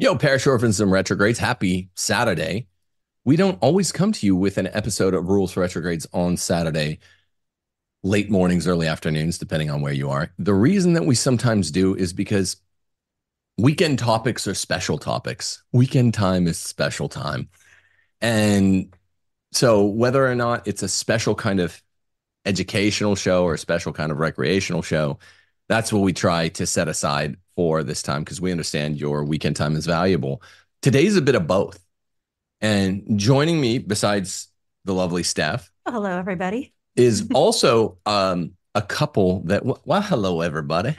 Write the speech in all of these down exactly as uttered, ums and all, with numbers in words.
Yo, Parish Orphans and Retrogrades, happy Saturday. We don't always come to you with an episode of Rules for Retrogrades on Saturday, late mornings, early afternoons, depending on where you are. The reason that we sometimes do is because weekend topics are special topics. Weekend time is special time. And so whether or not it's a special kind of educational show or a special kind of recreational show, that's what we try to set aside for this time because we understand your weekend time is valuable. Today's a bit of both. And joining me, besides the lovely Steph, Oh, hello, everybody. is also um, a couple that, well, hello, everybody,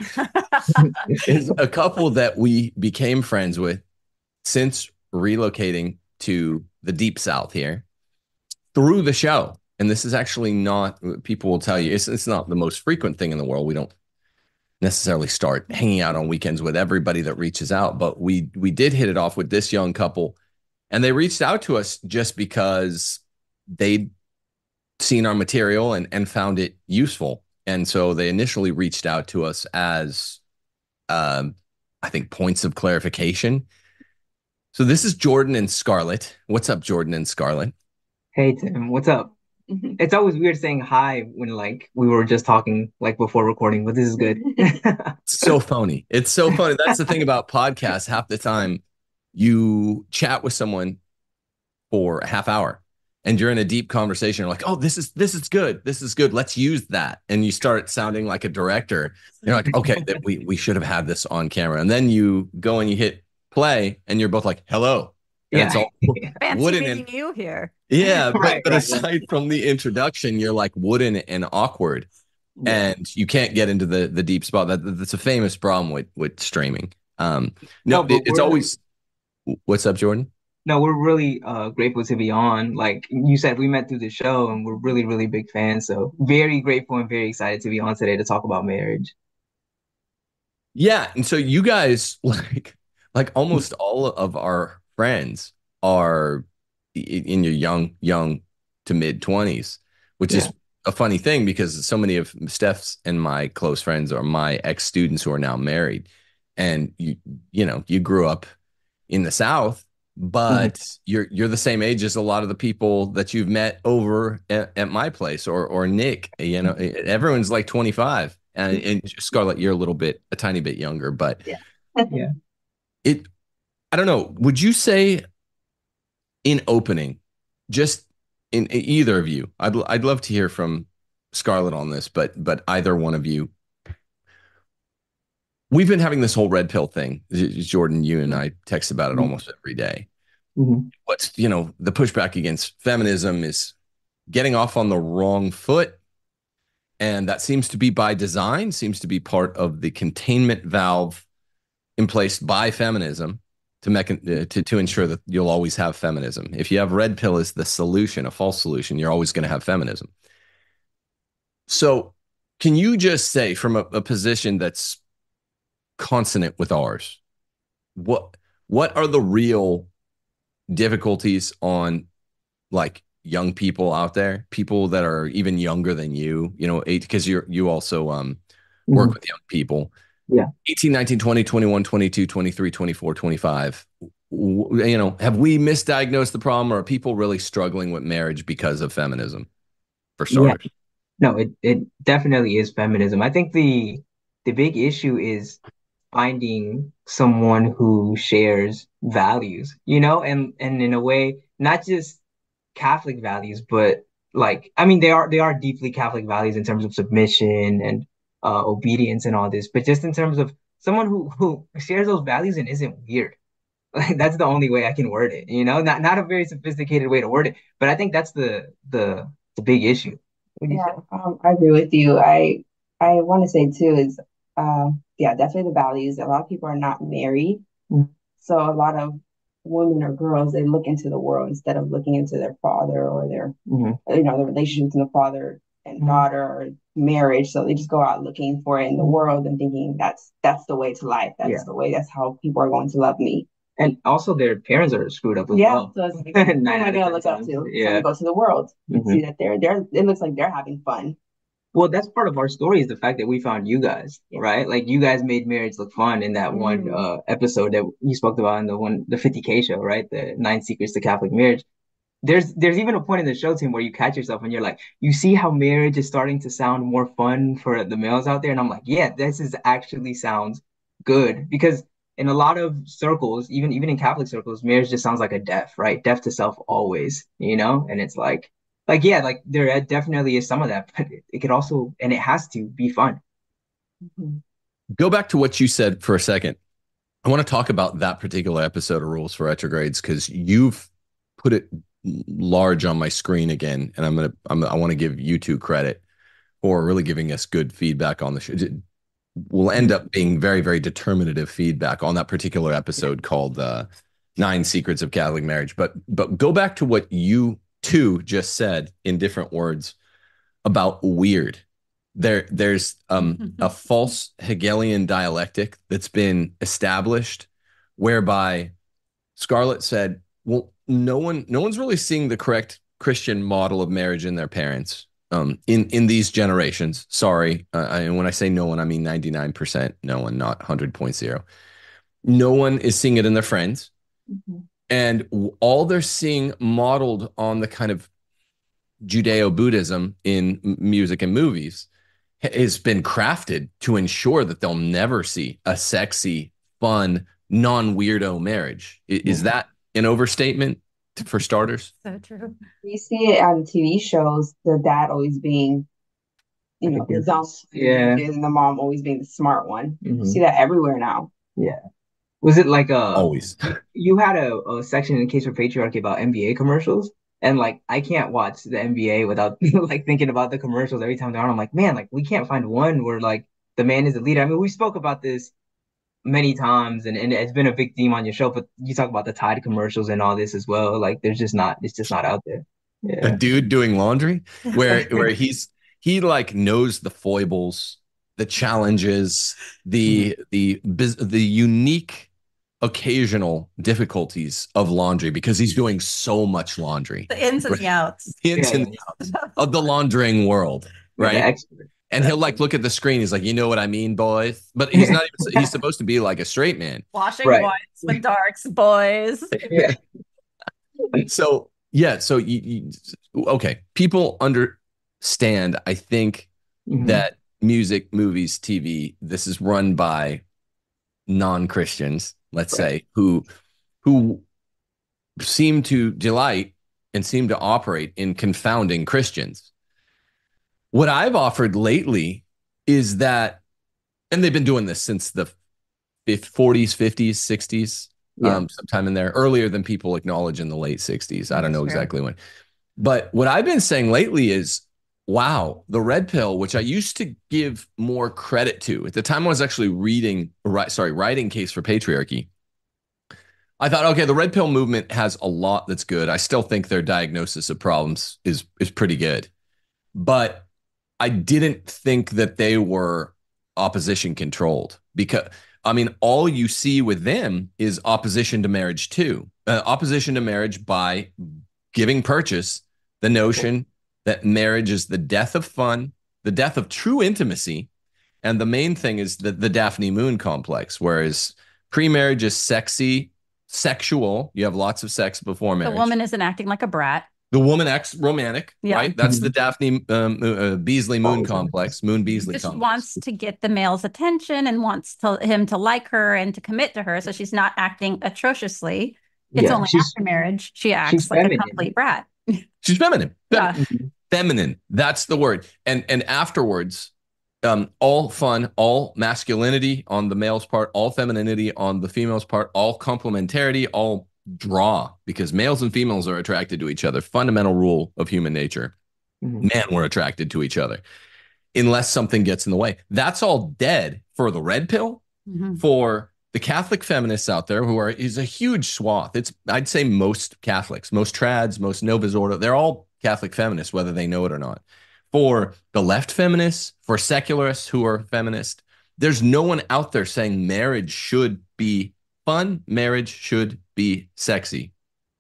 is a couple that we became friends with since relocating to the deep South here through the show. And this is actually not, people will tell you, it's, it's not the most frequent thing in the world. We don't necessarily start hanging out on weekends with everybody that reaches out, but we we did hit it off with this young couple, and they reached out to us just because they'd seen our material and, and found it useful. And so they initially reached out to us as, um, I think, points of clarification. So this is Jordan and Scarlett. What's up, Jordan and Scarlett? Hey Tim, what's up? It's always weird saying hi when like we were just talking like before recording, but this is good. So phony. It's so funny. That's the thing about podcasts. Half the time you chat with someone for a half hour and you're in a deep conversation. You're like, oh, this is this is good. This is good. Let's use that. And you start sounding like a director. You're like, okay, that we we should have had this on camera. And then you go and you hit play and you're both like, hello. And Yeah. it's all Fancy wooden meeting and you here. yeah, but, Right, but right. aside from the introduction, you're like wooden and awkward. Yeah. And you can't get into the the deep spot. That that's a famous problem with with streaming. Um, No, no, but it, it's we're always what's up, Jordan? no, we're really uh grateful to be on. Like you said, we met through the show and we're really, really big fans. So very grateful and very excited to be on today to talk about marriage. Yeah, and so you guys like like almost all of our friends are i- in your young young to mid twenties, which Yeah. is a funny thing because so many of Steph's and my close friends are my ex students who are now married, and you you know you grew up in the South, Mhm. but you're you're the same age as a lot of the people that you've met over at, at my place or or Nick. You know, everyone's like twenty-five, and, and Scarlett, you're a little bit, a tiny bit younger, but Yeah. Yeah. it. I don't know. Would you say in opening, just in, in either of you? I'd I'd love to hear from Scarlett on this, but but either one of you. We've been having this whole red pill thing. Jordan, you and I text about it Mhm. almost every day. Mhm. What's, you know, the pushback against feminism is getting off on the wrong foot. And that seems to be by design, seems to be part of the containment valve in place by feminism to, mechan- uh, to, to ensure that you'll always have feminism. If you have red pill as the solution, a false solution, you're always going to have feminism. So, can you just say from a, a position that's consonant with ours, what what are the real difficulties on like young people out there, people that are even younger than you, you know, eight, because you're, you also um, work Mhm. with young people, Yeah. eighteen, nineteen, twenty, twenty-one, twenty-two, twenty-three, twenty-four, twenty-five. W- You know, have we misdiagnosed the problem or are people really struggling with marriage because of feminism, for Yeah. starters? No, it, it definitely is feminism. I think the the big issue is finding someone who shares values, you know, and and in a way, not just Catholic values, but like I mean they are they are deeply Catholic values in terms of submission and uh obedience and all this, but just in terms of someone who who shares those values and isn't weird. Like that's the only way I can word it, you know, not not a very sophisticated way to word it, but I think that's the the the big issue. What do you Yeah, um, I agree with you. I I want to say too is um yeah, definitely the values. A lot of people are not married. say? So a lot of women or girls, they look into the world instead of looking into their father or their, Mm-hmm. you know, the relationship between the father and Mm-hmm. daughter or marriage. So they just go out looking for it in the world and thinking that's that's the way to life. That's Yeah. the way. That's how people are going to love me. And also their parents are screwed up as Yeah. well. So it's like, who Nine am I out of gonna ten look up times. to? So Yeah. we go to the world and Mm-hmm. see that they're they're. It looks like they're having fun. Well, that's part of our story is the fact that we found you guys, Yeah. right? Like you guys made marriage look fun in that one Mm. uh episode that you spoke about in the one the fifty K show, right? The Nine Secrets to Catholic Marriage. There's there's even a point in the show, Tim, where you catch yourself and you're like, you see how marriage is starting to sound more fun for the males out there, and I'm like, yeah, this is actually sounds good because in a lot of circles, even even in Catholic circles, marriage just sounds like a death, right? Death to self always, you know, and it's like, like yeah, like there definitely is some of that, but it, it could also and it has to be fun. Mhm. Go back to what you said for a second. I want to talk about that particular episode of Rules for Retrogrades because you've put it large on my screen again, and I'm gonna I'm, I want to give you two credit for really giving us good feedback on the show. It will end up being very very determinative feedback on that particular episode called uh, Nine Secrets of Catholic Marriage. But but go back to what you two just said in different words about weird. There, there's um, a false Hegelian dialectic that's been established, whereby Scarlett said, "Well, no one, no one's really seeing the correct Christian model of marriage in their parents um, in in these generations." Sorry, uh, I, and when I say no one, I mean ninety-nine percent no one, not one hundred point zero. No one is seeing it in their friends, Mhm. and all they're seeing modeled on the kind of Judeo-Buddhism in music and movies has been crafted to ensure that they'll never see a sexy, fun, non-weirdo marriage. Is that an overstatement for starters? So true. We see it on T V shows, the dad always being, you Like know, a the dumb doofus. Yeah. and the mom always being the smart one. You Mhm. see that everywhere now. Yeah. Was it like a Always. you had a, a section in Case for Patriarchy about N B A commercials? And like I can't watch the N B A without like thinking about the commercials every time they're on. I'm like, man, like we can't find one where like the man is the leader. I mean, we spoke about this many times and, and it's been a big theme on your show, but you talk about the Tide commercials and all this as well. Like there's just not it's just not out there. A Yeah. dude doing laundry where where he's he like knows the foibles, the challenges, the the biz- the unique occasional difficulties of laundry because he's doing so much laundry. The ins and the outs. The ins Yeah, and outs of the laundering world, You're the right? expert. And he'll like look at the screen. He's like, you know what I mean, boys? But he's not even, he's supposed to be like a straight man. Washing Right. whites with darks, boys. Yeah. So, yeah. So, you, you, okay. People understand, I think, Mhm. that music, movies, T V, this is run by non-Christians, let's Right. say, who, who seem to delight and seem to operate in confounding Christians. What I've offered lately is that, and they've been doing this since the forties, fifties, sixties, Yeah. um, sometime in there, earlier than people acknowledge in the late sixties. I don't know That's fair. exactly when. But what I've been saying lately is, wow, the red pill, which I used to give more credit to. At the time I was actually reading, right, sorry, writing Case for Patriarchy. I thought, okay, the red pill movement has a lot that's good. I still think their diagnosis of problems is is pretty good. But I didn't think that they were opposition controlled because, I mean, all you see with them is opposition to marriage too. Uh, opposition to marriage by giving purchase the notion that marriage is the death of fun, the death of true intimacy, and the main thing is the, the Daphne Moon complex, whereas pre-marriage is sexy, sexual. You have lots of sex before The marriage. woman isn't acting like a brat. The woman acts romantic, Yeah. right? That's Mhm. the Daphne um, uh, Beasley Moon Always complex, Moon Beasley Just complex. wants to get the male's attention and wants to, him to like her and to commit to her. So she's not acting atrociously. It's Yeah, only she's- after marriage she acts she's like feminine. a complete brat. She's feminine. Yeah. Mhm. Feminine. That's the word. And and afterwards, um, all fun, all masculinity on the male's part, all femininity on the female's part, all complementarity, all draw, because males and females are attracted to each other. Fundamental rule of human nature. Mhm. Man, we're attracted to each other unless something gets in the way. That's all dead for the red pill. Mhm. For the Catholic feminists out there, who are is a huge swath. It's I'd say most Catholics, most trads, most Novus Ordo, they're all Catholic feminists, whether they know it or not. For the left feminists, for secularists who are feminist, there's no one out there saying marriage should be fun, marriage should be sexy.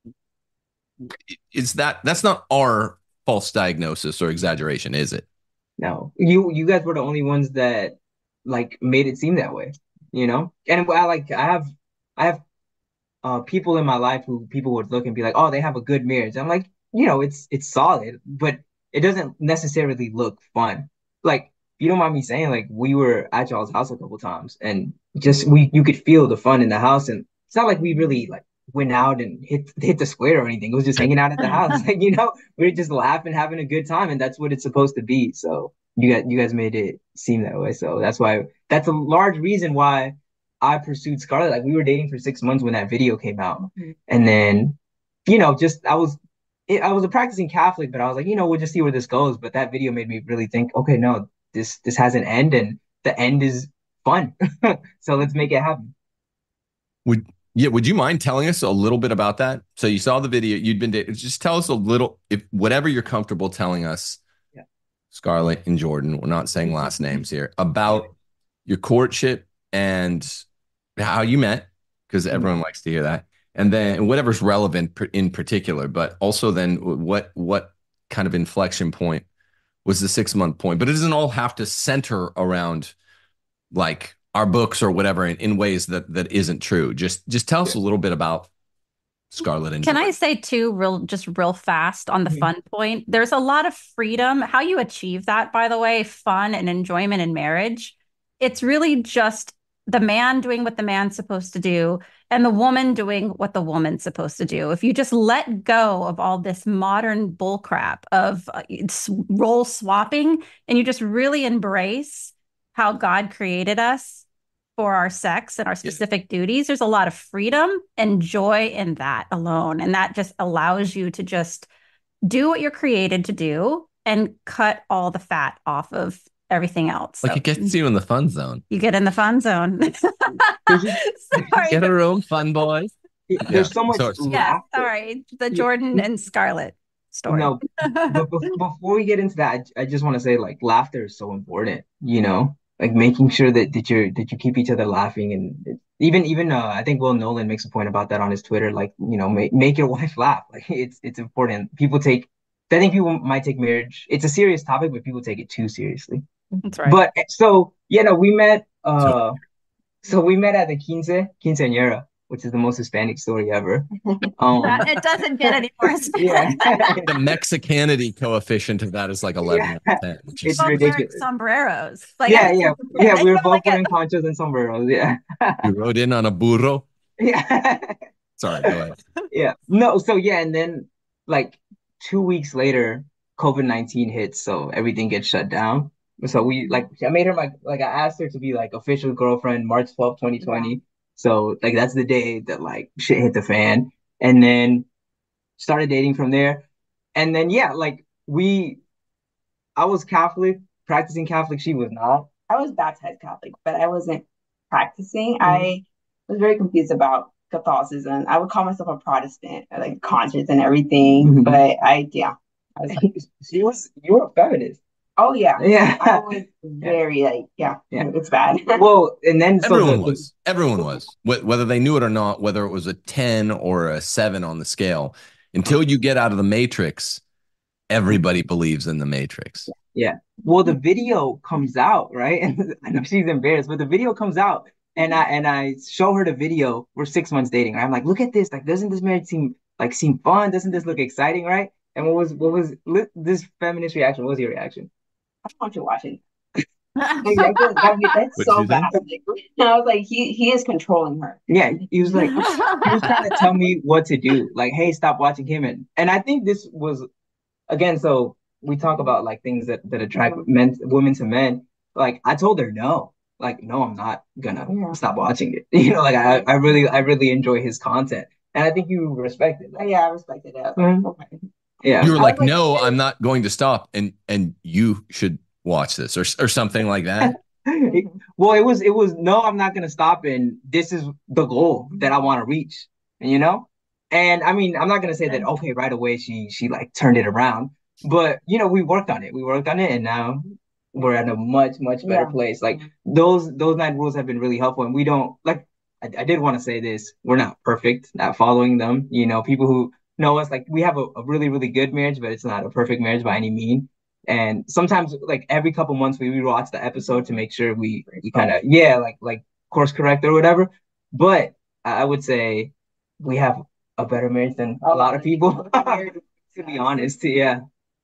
Is that that's not our false diagnosis or exaggeration, is it? no. You you guys were the only ones that like made it seem that way, you know? And I like I have I have uh people in my life who people would look and be like, "Oh, they have a good marriage." I'm like, you know, it's it's solid, but it doesn't necessarily look fun. Like, if you don't mind me saying, like we were at y'all's house a couple times and just we you could feel the fun in the house, and it's not like we really like went out and hit hit the square or anything. It was just hanging out at the house. Like, you know, we were just laughing, having a good time, and that's what it's supposed to be. So you guys you guys made it seem that way. So that's why that's a large reason why I pursued Scarlett. Like we were dating for six months when that video came out, and then, you know, just I was, I was a practicing Catholic, but I was like, you know, we'll just see where this goes. But that video made me really think, okay, no, this this has an end, and the end is fun. So let's make it happen. Would yeah, would you mind telling us a little bit about that? So you saw the video, you'd been dating. Just tell us a little, if whatever you're comfortable telling us, Yeah. Scarlett and Jordan, we're not saying last names here, about your courtship and how you met, because everyone likes to hear that. And then whatever's relevant in particular, but also then what what kind of inflection point was the six month point? But it doesn't all have to center around like our books or whatever in, in ways that that isn't true. Just just tell us a little bit about Scarlett and Can Jordan. I say too, real just real fast on the Mhm. fun point? There's a lot of freedom. How you achieve that, by the way, fun and enjoyment in marriage, it's really just the man doing what the man's supposed to do and the woman doing what the woman's supposed to do. If you just let go of all this modern bullcrap of uh, it's role swapping and you just really embrace how God created us for our sex and our specific yeah. duties, there's a lot of freedom and joy in that alone. And that just allows you to just do what you're created to do and cut all the fat off of everything else. Like so, it gets you in the fun zone. You get in the fun zone. Sorry. Get a room, fun boys. There's yeah. so much laughter. Yeah, sorry. The Jordan yeah. and Scarlett story. No, but before we get into that, I, I just want to say like laughter is so important, you know? Like making sure that, that you're that you keep each other laughing, and even even uh, I think Will Nolan makes a point about that on his Twitter. Like, you know, make make your wife laugh. Like it's it's important. People take, I think people might take marriage. It's a serious topic, but people take it too seriously. That's right. But so you know, we met. Uh, so we met at the quince quinceañera, which is the most Hispanic story ever. Um, it doesn't get any more Hispanic. Yeah. The Mexicanity coefficient of that is like eleven yeah. ten, which is it's ridiculous. Sombreros. Like, yeah, yeah, yeah. We were both like wearing a... ponchos and sombreros. Yeah. You rode in on a burro. Yeah. Sorry, go ahead. Yeah. No. So yeah, and then like two weeks later, COVID nineteen hits, so everything gets shut down. So we like I made her my like I asked her to be like official girlfriend March twelfth, twenty twenty. Yeah. So like that's the day that like shit hit the fan, and then started dating from there. And then yeah, like we I was Catholic, practicing Catholic, she was not. I was baptized Catholic, but I wasn't practicing. Mm-hmm. I was very confused about Catholicism. I would call myself a Protestant, like conscious and everything, mm-hmm. but I yeah. I was like, she was you were a feminist. Oh yeah, yeah. I was very yeah. like yeah, yeah, it's bad. Well, and then so everyone the, was, everyone was, whether they knew it or not, whether it was a ten or a seven on the scale. Until you get out of the Matrix, everybody believes in the Matrix. Yeah. Well, the video comes out, right? And I know she's embarrassed, but the video comes out, and I and I show her the video. We're six months dating. Right? I'm like, look at this. Like, doesn't this marriage seem like seem fun? Doesn't this look exciting, right? And what was what was this feminist reaction? What was your reaction? I don't want you watching. That's so bad. And I was like, he he is controlling her. Yeah, he was like, he was trying to tell me what to do. Like, hey, stop watching him. And and I think this was, again, so we talk about like things that that attract men, women to men. Like, I told her no. Like, no, I'm not gonna yeah. stop watching it. You know, like I I really I really enjoy his content, and I think you respect it. Like, yeah, I respected it. Mm-hmm. Okay. Yeah, you were like, like, no, I'm not going to stop, and and you should watch this or or something like that. Well, it was it was no, I'm not gonna stop, and this is the goal that I want to reach, you know. And I mean, I'm not gonna say that okay right away she she like turned it around, but you know, we worked on it, we worked on it, and now we're at a much much better yeah. place. Like those those nine rules have been really helpful, and we don't like. I, I did want to say this: we're not perfect, not following them. You know, people who know us, like we have a, a really really good marriage, but it's not a perfect marriage by any mean. And sometimes, like every couple months, we rewatch the episode to make sure we, we kind of, yeah, like like course correct or whatever. But I would say we have a better marriage than a lot of people, to be honest. Yeah.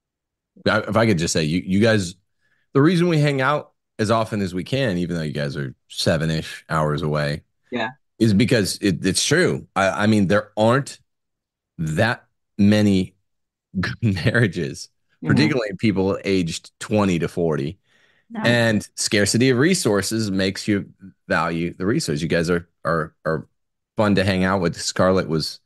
If I could just say, you you guys, the reason we hang out as often as we can, even though you guys are seven-ish hours away, Yeah. is because it, it's true. I, I mean, there aren't that many good marriages, Mhm. particularly people aged twenty to forty. No. And scarcity of resources makes you value the resource. You guys are are are fun to hang out with. Scarlett was,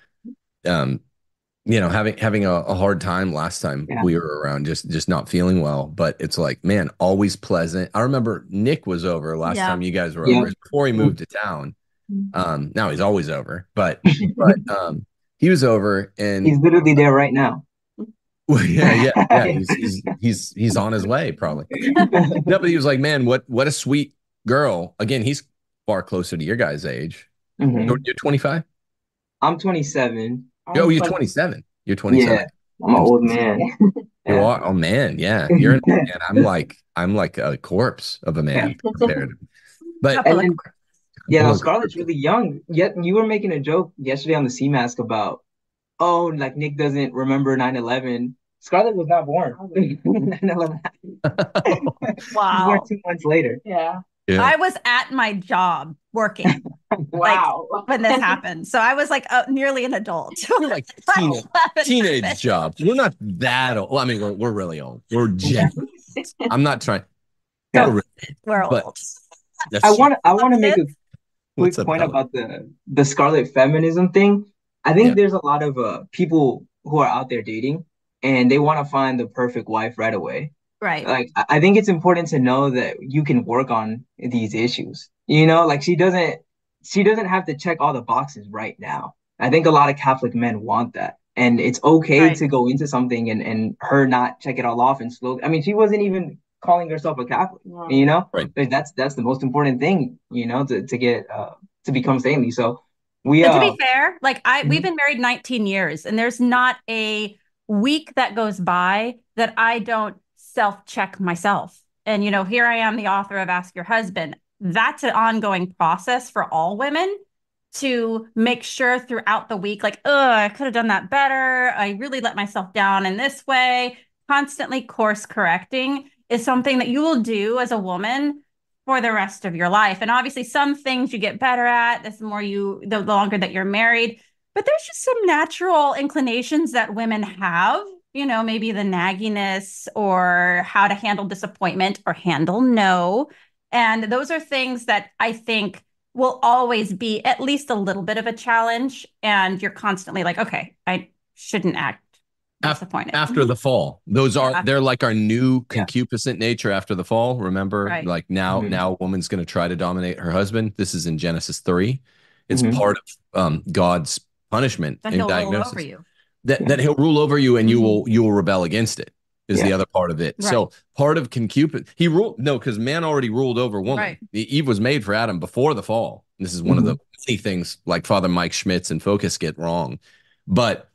um, you know, having having a, a hard time last time Yeah. we were around, just just not feeling well. But it's like, man, always pleasant. I remember Nick was over last Yeah. time you guys were Yeah. over. It was before he moved to town. Um, now he's always over, but but um, he was over, and He's literally there right now. well, yeah, yeah, yeah. He's he's he's he's on his way probably. No, but he was like, man, what what a sweet girl. Again, he's far closer to your guys' age. Mhm. You're, you're twenty-five? I'm twenty-seven. Oh, you're twenty-seven. You're twenty-seven. Yeah, I'm an old man. You Yeah. are. Oh man, yeah. You're an old man. I'm like I'm like a corpse of a man compared. But Couple And of then, courses. yeah, no, Well, Scarlett's really young. Yet you were making a joke yesterday on the C Mask about, oh, like Nick doesn't remember nine eleven. Scarlett was not born. nine eleven happened. She was born Wow. two months later. Yeah. yeah. I was at my job working Wow. when this happened. So I was like uh, nearly an adult. We're like teenage, teenage jobs. We're not that old. Well, I mean, we're, we're really old. We're genuine. I'm not trying. Yeah. We're, We're But- old. that's I want I want to make a quick What's up, point Helen? about the the Scarlet feminism thing. I think Yeah. there's a lot of uh people who are out there dating and they want to find the perfect wife right away. Right. Like I I think it's important to know that you can work on these issues. You know, like she doesn't she doesn't have to check all the boxes right now. I think a lot of Catholic men want that. And it's okay Right. to go into something and and her not check it all off and slowly. I mean, she wasn't even calling herself a Catholic, Wow. you know? Right. Like, That's that's the most important thing, you know, to to get uh to become saintly. So we And to uh be fair, like I, we've Mhm. been married nineteen years, and there's not a week that goes by that I don't self-check myself. And you know, here I am, the author of Ask Your Husband. That's an ongoing process for all women to make sure throughout the week, like, oh, I could have done that better. I really let myself down in this way. Constantly course correcting is something that you will do as a woman for the rest of your life. And obviously, some things you get better at the more you, the longer that you're married. But there's just some natural inclinations that women have, you know, maybe the nagginess or how to handle disappointment or handle no. And those are things that I think will always be at least a little bit of a challenge. And you're constantly like, okay, I shouldn't act Af- disappointed. After the fall, those are Yeah. they're like our new Yeah. concupiscent nature after the fall. Remember, Right. like now, Mhm. now a woman's going to try to dominate her husband. This is in Genesis three. It's Mhm. part of um, God's punishment That and he'll roll diagnosis. over you. That that he'll rule over you, and you Mhm. will you will rebel against it. Is the Yeah. other part of it. Right. So part of concupid, he ruled no, because man already ruled over woman. Right. The Eve was made for Adam before the fall. This is one of the many things like Father Mike Schmitz and Focus get wrong, but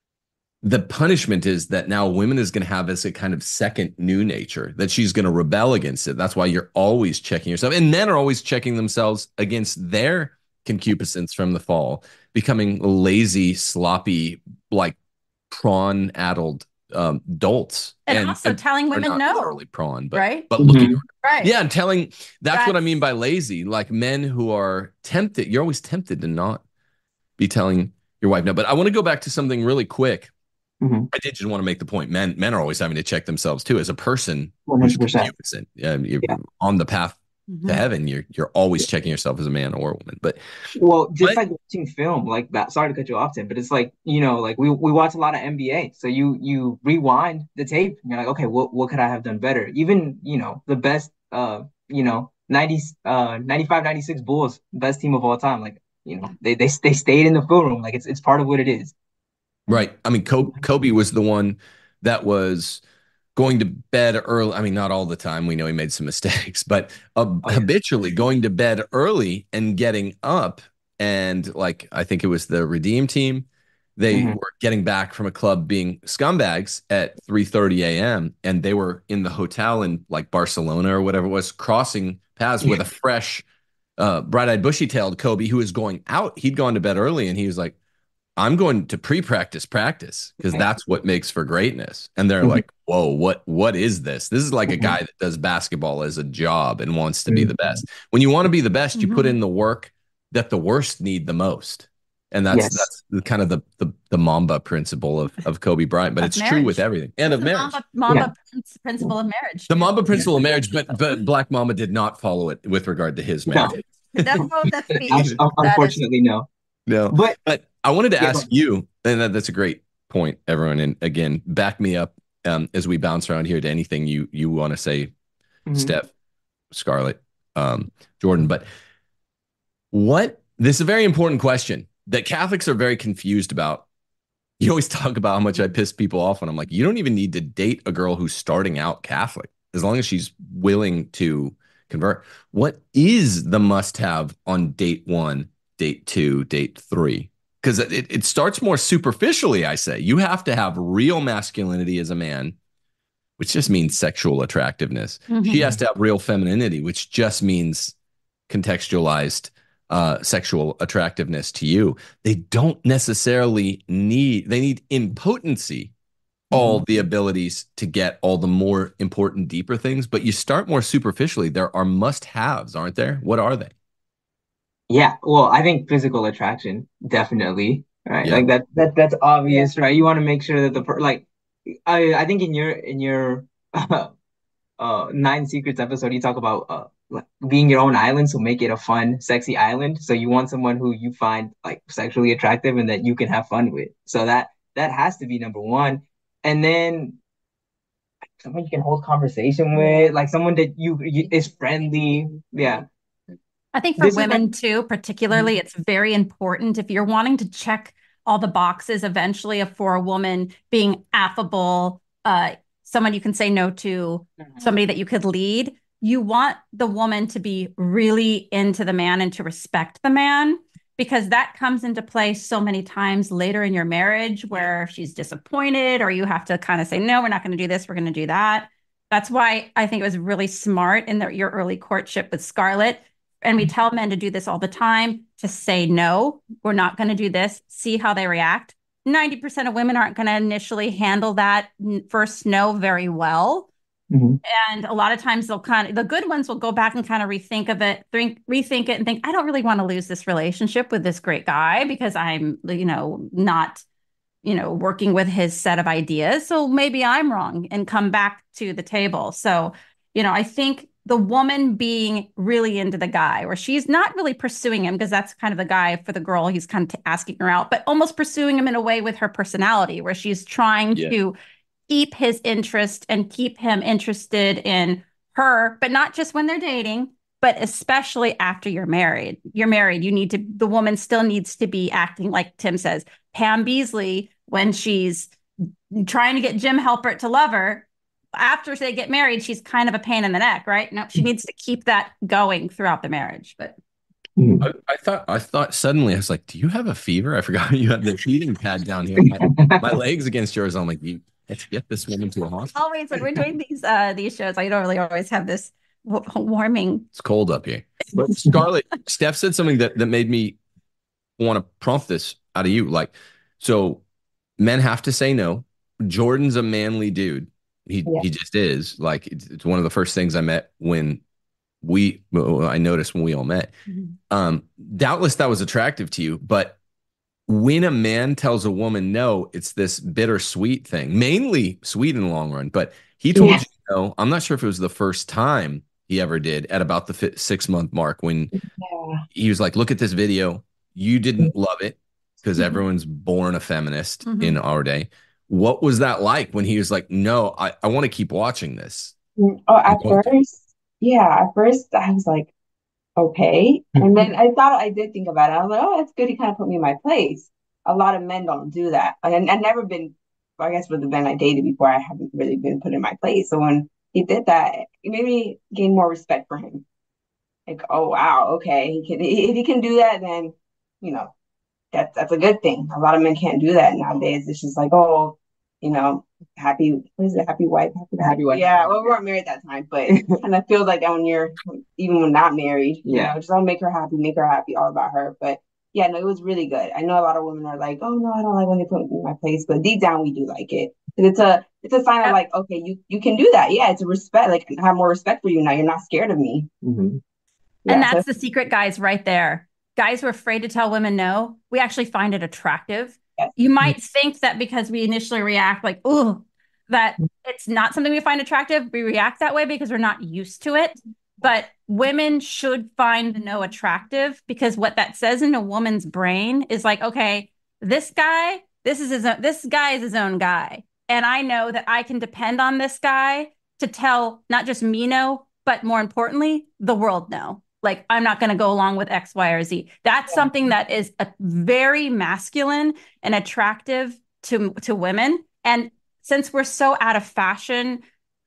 the punishment is that now women is going to have as a kind of second new nature that she's going to rebel against it. That's why you're always checking yourself, and men are always checking themselves against their concupiscence from the fall, becoming lazy, sloppy, like prawn-addled um, dolts, And, also telling are women not no, literally prawn, but right? but looking Mhm. Right. yeah, and telling that's, what I That's- mean by lazy. Like men who are tempted, you're always tempted to not be telling your wife no. But I want to go back to something really quick. Mhm. I did just want to make the point. Men men are always having to check themselves too. As a person one who's hundred percent. concupiscent, um, you're Yeah. on the path Mhm. to heaven, you're you're always checking yourself as a man or a woman. But Well, just But- like watching film, like that. Sorry to cut you off, Tim, but it's like, you know, like we, we watch a lot of N B A. So you you rewind the tape and you're like, okay, what what could I have done better? Even, you know, the best uh, you know, ninety uh ninety-five ninety-six Bulls, best team of all time. Like, you know, they they they stayed in the film room. Like it's it's part of what it is. right, I mean, Kobe, Kobe was the one that was going to bed early. I mean, not all the time. We know he made some mistakes, but uh, Oh, yeah. habitually going to bed early and getting up. And like, I think it was the Redeem team They Mhm. were getting back from a club being scumbags at three thirty a m and they were in the hotel in like Barcelona or whatever it was, crossing paths with a fresh, uh, bright-eyed, bushy-tailed Kobe who was going out. He'd gone to bed early, and he was like, I'm going to pre-practice practice because that's what makes for greatness. And they're Mhm. like, whoa, what what is this? This is like a Mhm. guy that does basketball as a job and wants to be the Mhm. best. When you want to be the best, you put Mhm. in the work that the worst need the most. And that's Yes. that's the, kind of the, the the Mamba principle of of Kobe Bryant, but Of it's true with marriage. everything and It's of the marriage. Mamba, Yeah. Mamba prin- principle of marriage. The Mamba Yeah. principle of marriage, but but Black Mamba did not follow it with regard to his No. marriage. That's all that's Abs- feet. un- That is Unfortunately, no. No, But but I wanted to yeah, go ask you, and that, that's a great point, everyone. And again, back me up um, as we bounce around here to anything you you want to say, ahead. Steph, Scarlett, um, Jordan. But what this is a very important question that Catholics are very confused about. You always talk about how much I piss people off, and I'm like, you don't even need to date a girl who's starting out Catholic as long as she's willing to convert. What is the must-have on date one, date two, date three? Because it, it starts more superficially, I say. You have to have real masculinity as a man, which just means sexual attractiveness. She Mhm. has to have real femininity, which just means contextualized uh, sexual attractiveness to you. They don't necessarily need, they need in potency all Mhm. the abilities to get all the more important, deeper things, but you start more superficially. There are must haves, aren't there? What are they? Yeah, well, I think physical attraction, definitely, right? Yeah. Like that that that's obvious, right? You want to make sure that the per like I I think in your in your uh, uh Nine Secrets episode, you talk about uh like being your own island, so make it a fun, sexy island. So you want someone who you find like sexually attractive and that you can have fun with. So that that has to be number one. And then someone you can hold conversation with, like someone that you, you is friendly. Yeah. I think for This is like women too, particularly, it's very important if you're wanting to check all the boxes eventually for a woman being affable, uh, someone you can say no to, somebody that you could lead. You want the woman to be really into the man and to respect the man because that comes into play so many times later in your marriage where she's disappointed or you have to kind of say, no, we're not going to do this, we're going to do that. That's why I think it was really smart in the, your early courtship with Scarlett and we tell men to do this all the time to say, no, we're not going to do this, see how they react. ninety percent of women aren't going to initially handle that first no very well. Mhm. And a lot of times they'll kind of, the good ones will go back and kind of rethink of it, think, rethink it and think, I don't really want to lose this relationship with this great guy because I'm, you know, not, you know, working with his set of ideas. So maybe I'm wrong and come back to the table. So, you know, I think the woman being really into the guy, where she's not really pursuing him because that's kind of the guy for the girl, he's kind of asking her out, but almost pursuing him in a way with her personality, where she's trying Yeah. to keep his interest and keep him interested in her, but not just when they're dating, but especially after you're married. You're married, you need to, the woman still needs to be acting like Tim says, Pam Beasley, when she's trying to get Jim Halpert to love her, after they get married, she's kind of a pain in the neck, right? No, she needs to keep that going throughout the marriage. But Mhm. I, I thought I thought suddenly I was like, do you have a fever? I forgot you had the heating pad down here. My, my legs against yours. I'm like, you have to get this woman to a hospital. always when we're doing these uh these shows, I don't really always have this warming. It's cold up here. But Scarlett, Steph said something that, that made me want to prompt this out of you. Like, so men have to say no. Jordan's a manly dude. He Yeah. he just is. Like, it's, it's one of the first things I met when we well, I noticed when we all met. Mhm. Um, doubtless that was attractive to you, but when a man tells a woman no, it's this bittersweet thing, mainly sweet in the long run. But he told Yeah. you no. I'm not sure if it was the first time he ever did at about the fi- six month mark when Yeah. he was like, look at this video. You didn't love it because Mhm. everyone's born a feminist Mhm. in our day. What was that like when he was like, no, I, I want to keep watching this? Mm, Oh, You at don't do- first, yeah, at first I was like, okay. And then I thought I did think about it. I was like, oh, that's good. He kind of put me in my place. A lot of men don't do that. And I've never been, I guess with the men I dated before, I haven't really been put in my place. So when he did that, it made me gain more respect for him. Like, oh wow, okay. He can, if he can do that, then, you know, that's that's a good thing. A lot of men can't do that nowadays. It's just like, oh, you know, happy, what is it? Happy wife, happy, happy wife. Yeah, well, we weren't married at that time, but and I feel like that when you're even when not married, you yeah. know, just don't make her happy, make her happy, all about her. But yeah, no, it was really good. I know a lot of women are like, oh no, I don't like when they put me in my place, but deep down we do like it. It's a it's a sign of like, okay, you you can do that. Yeah, it's a respect. Like I have more respect for you now. You're not scared of me. Mm-hmm. Yeah, and that's so- the secret, guys, right there. Guys who are afraid to tell women no, we actually find it attractive. Yes. You might think that because we initially react like, oh, that it's not something we find attractive. We react that way because we're not used to it. But women should find the no attractive, because what that says in a woman's brain is like, okay, this guy, this is his own, this guy is his own guy. And I know that I can depend on this guy to tell not just me no, but more importantly, the world no. Like, I'm not going to go along with X, Y, or Z. That's yeah. something that is a very masculine and attractive to, to women. And since we're so out of fashion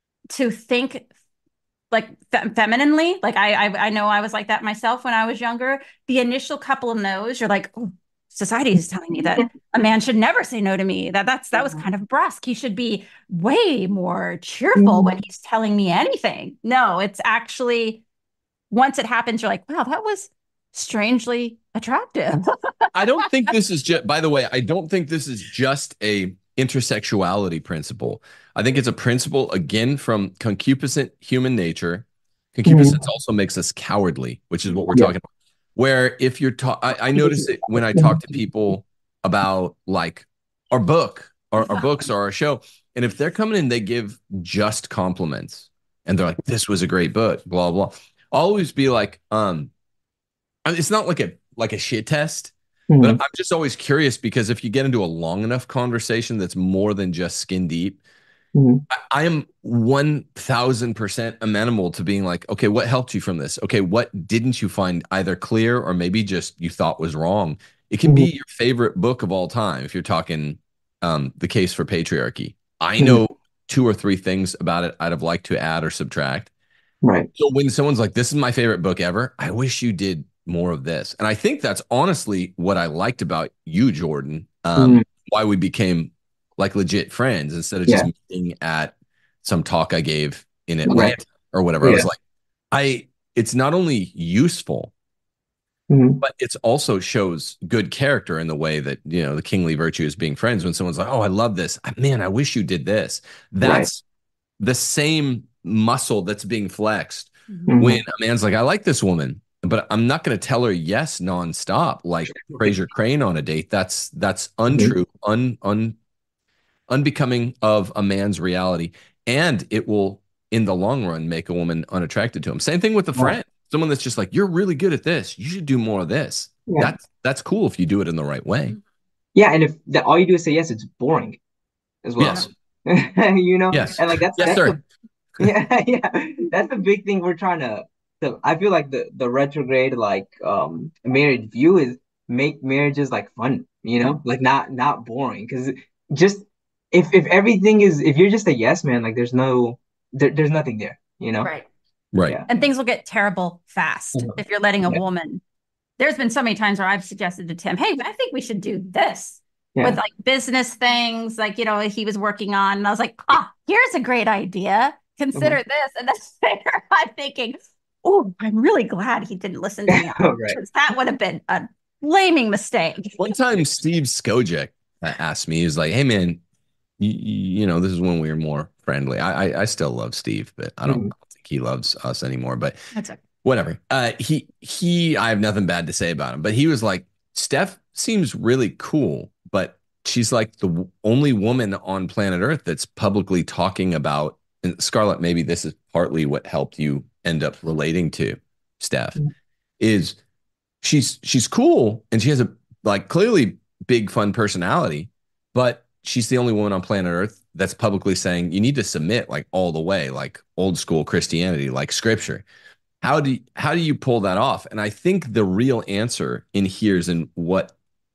to think like fe- femininely, like I, I I know I was like that myself when I was younger, the initial couple of no's, you're like, oh, society is telling me that a man should never say no to me. That that's that was kind of brusque. He should be way more cheerful mm-hmm. when he's telling me anything. No, it's actually... once it happens, you're like, wow, that was strangely attractive. I don't think this is just, by the way, I don't think this is just a intersexuality principle. I think it's a principle, again, from concupiscent human nature. Concupiscence mm-hmm. also makes us cowardly, which is what we're yeah. talking about. Where if you're ta- I, I notice it when I talk to people about like our book, or our books or our show. And if they're coming in, they give just compliments and they're like, this was a great book, blah, blah. I'll always be like, um, it's not like a like a shit test, mm-hmm. but I'm just always curious, because if you get into a long enough conversation that's more than just skin deep, mm-hmm. I, I am one thousand percent amenable to being like, okay, what helped you from this? Okay, what didn't you find either clear or maybe just you thought was wrong? It can mm-hmm. be your favorite book of all time if you're talking um, The Case for Patriarchy. I mm-hmm. know two or three things about it I'd have liked to add or subtract. Right. So when someone's like, this is my favorite book ever, I wish you did more of this. And I think that's honestly what I liked about you, Jordan, um, mm-hmm. why we became like legit friends instead of just yeah. meeting at some talk I gave in Atlanta right. or whatever. Yeah. I was like, I, it's not only useful, mm-hmm. but it's also shows good character in the way that, you know, the kingly virtue is being friends. When someone's like, oh, I love this, man, I wish you did this. That's right. the same muscle that's being flexed mm-hmm. when a man's like, I like this woman, but I'm not going to tell her yes nonstop like Fraser Crane on a date. That's that's untrue, mm-hmm. un, un unbecoming of a man's reality, and it will in the long run make a woman unattracted to him. Same thing with a friend, someone that's just like, you're really good at this, you should do more of this. Yeah. That's that's cool if you do it in the right way. Yeah, and if the, all you do is say yes, it's boring as well. Yes. you know, yes. and like that's yes, that's sir. The, yeah, yeah, that's the big thing we're trying to. The, I feel like the the retrograde like um marriage view is make marriages like fun, you know, like not not boring. Because just if if everything is if you're just a yes man, like there's no there, there's nothing there, you know. Right. Right. Yeah. And things will get terrible fast mm-hmm. if you're letting a yeah. woman. There's been so many times where I've suggested to Tim, hey, I think we should do this. Yeah. With like business things, like, you know, he was working on, and I was like, ah, here's a great idea. Consider mm-hmm. this. And then later I'm thinking, oh, I'm really glad he didn't listen to me. Right. Because that would have been a flaming mistake. One time Steve Skojek asked me, he was like, hey man, you, you know, this is when we were more friendly. I I, I still love Steve, but I don't, mm-hmm. I don't think he loves us anymore, but that's okay. Whatever. Uh, he, he, I have nothing bad to say about him, but he was like, Steph seems really cool, but she's like the w- only woman on planet Earth that's publicly talking about, and Scarlett, maybe this is partly what helped you end up relating to Steph, mm-hmm. is she's, she's cool. And she has a like clearly big, fun personality, but she's the only woman on planet Earth that's publicly saying you need to submit like all the way, like old school Christianity, like scripture. How do you, how do you pull that off? And I think the real answer in here is in what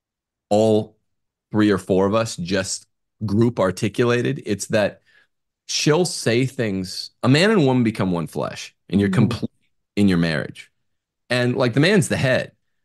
all three or four of us just group articulated. It's that she'll say things. A man and woman become one flesh, and you're complete in your marriage. And like the man's the head.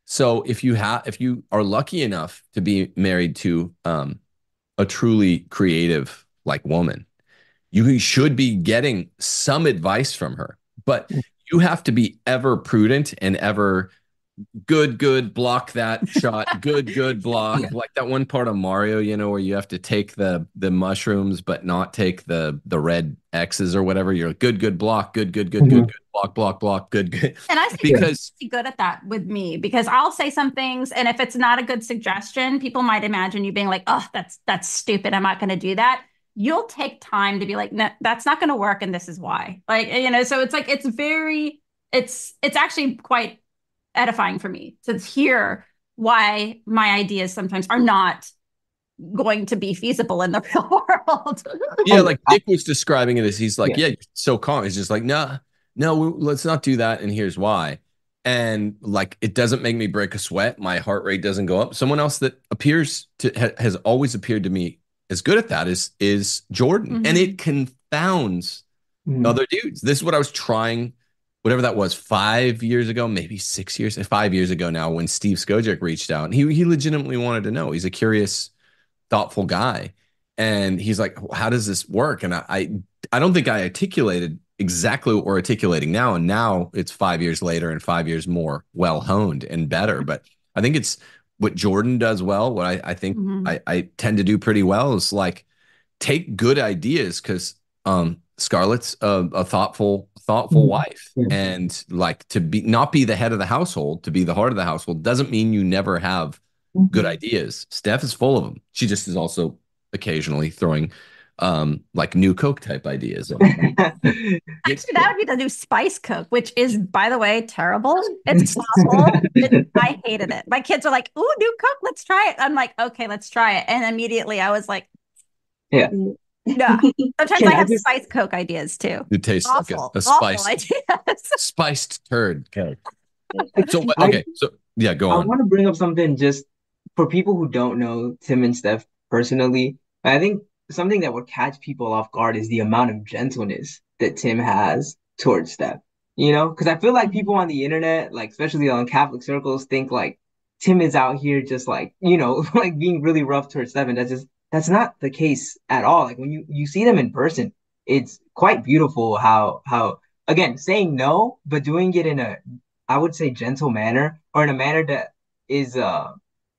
So if you have, if you are lucky enough to be married to um, a truly creative like woman, you should be getting some advice from her. But you have to be ever prudent and ever good, good, block that shot, good, good, block. Yeah. Like that one part of Mario, you know, where you have to take the the mushrooms but not take the the red X's or whatever. You're good, good, block, good, good, good, good, Mhm. good, block, block, block, good, good. And I think Because you're good at that with me because I'll say some things, and if it's not a good suggestion, people might imagine you being like, "Oh, that's that's stupid. I'm not going to do that." You'll take time to be like, "No, that's not going to work, and this is why." Like, you know, so it's like it's very, it's it's actually quite edifying for me to hear why my ideas sometimes are not going to be feasible in the real world. yeah, like Nick was describing it as he's like, Yeah. yeah, you're so calm. He's just like, no, no, let's not do that. And here's why. And like, it doesn't make me break a sweat. My heart rate doesn't go up. Someone else that appears to ha has always appeared to me as good at that is is Jordan, Mhm. and it confounds Mhm. other dudes. This is what I was trying, whatever that was, five years ago, maybe six years, five years ago now, when Steve Skojec reached out, and he he legitimately wanted to know. He's a curious, thoughtful guy. And he's like, how does this work? And I, I, I don't think I articulated exactly what we're articulating now. And now it's five years later and five years more well honed and better. But I think it's what Jordan does well. What I, I think Mhm. I, I tend to do pretty well is like take good ideas because um, Scarlett's a, a thoughtful, thoughtful Mhm. wife. Yeah. And like to be not be the head of the household, to be the heart of the household doesn't mean you never have good ideas. Steph is full of them. She just is also occasionally throwing um like new Coke type ideas. Actually, that would be the new Spice Coke, which is, by the way, terrible. It's awful. It, I hated it. My kids are like, "Ooh, new Coke, let's try it." I'm like, "Okay, let's try it." And immediately I was like, Yeah. "No." Sometimes Can I I have just- Spice Coke ideas too. It tastes like a, Awful, a awful spiced ideas. spiced turd Coke. So I- okay, so yeah, go I on. want to bring up something just for people who don't know Tim and Steph personally. I think something that would catch people off guard is the amount of gentleness that Tim has towards Steph. You know, because I feel like people on the internet, like especially on Catholic circles, think like Tim is out here just like, you know, like being really rough towards Steph. And that's just that's not the case at all. Like when you you see them in person, it's quite beautiful how how again saying no, but doing it in a I would say gentle manner or in a manner that is uh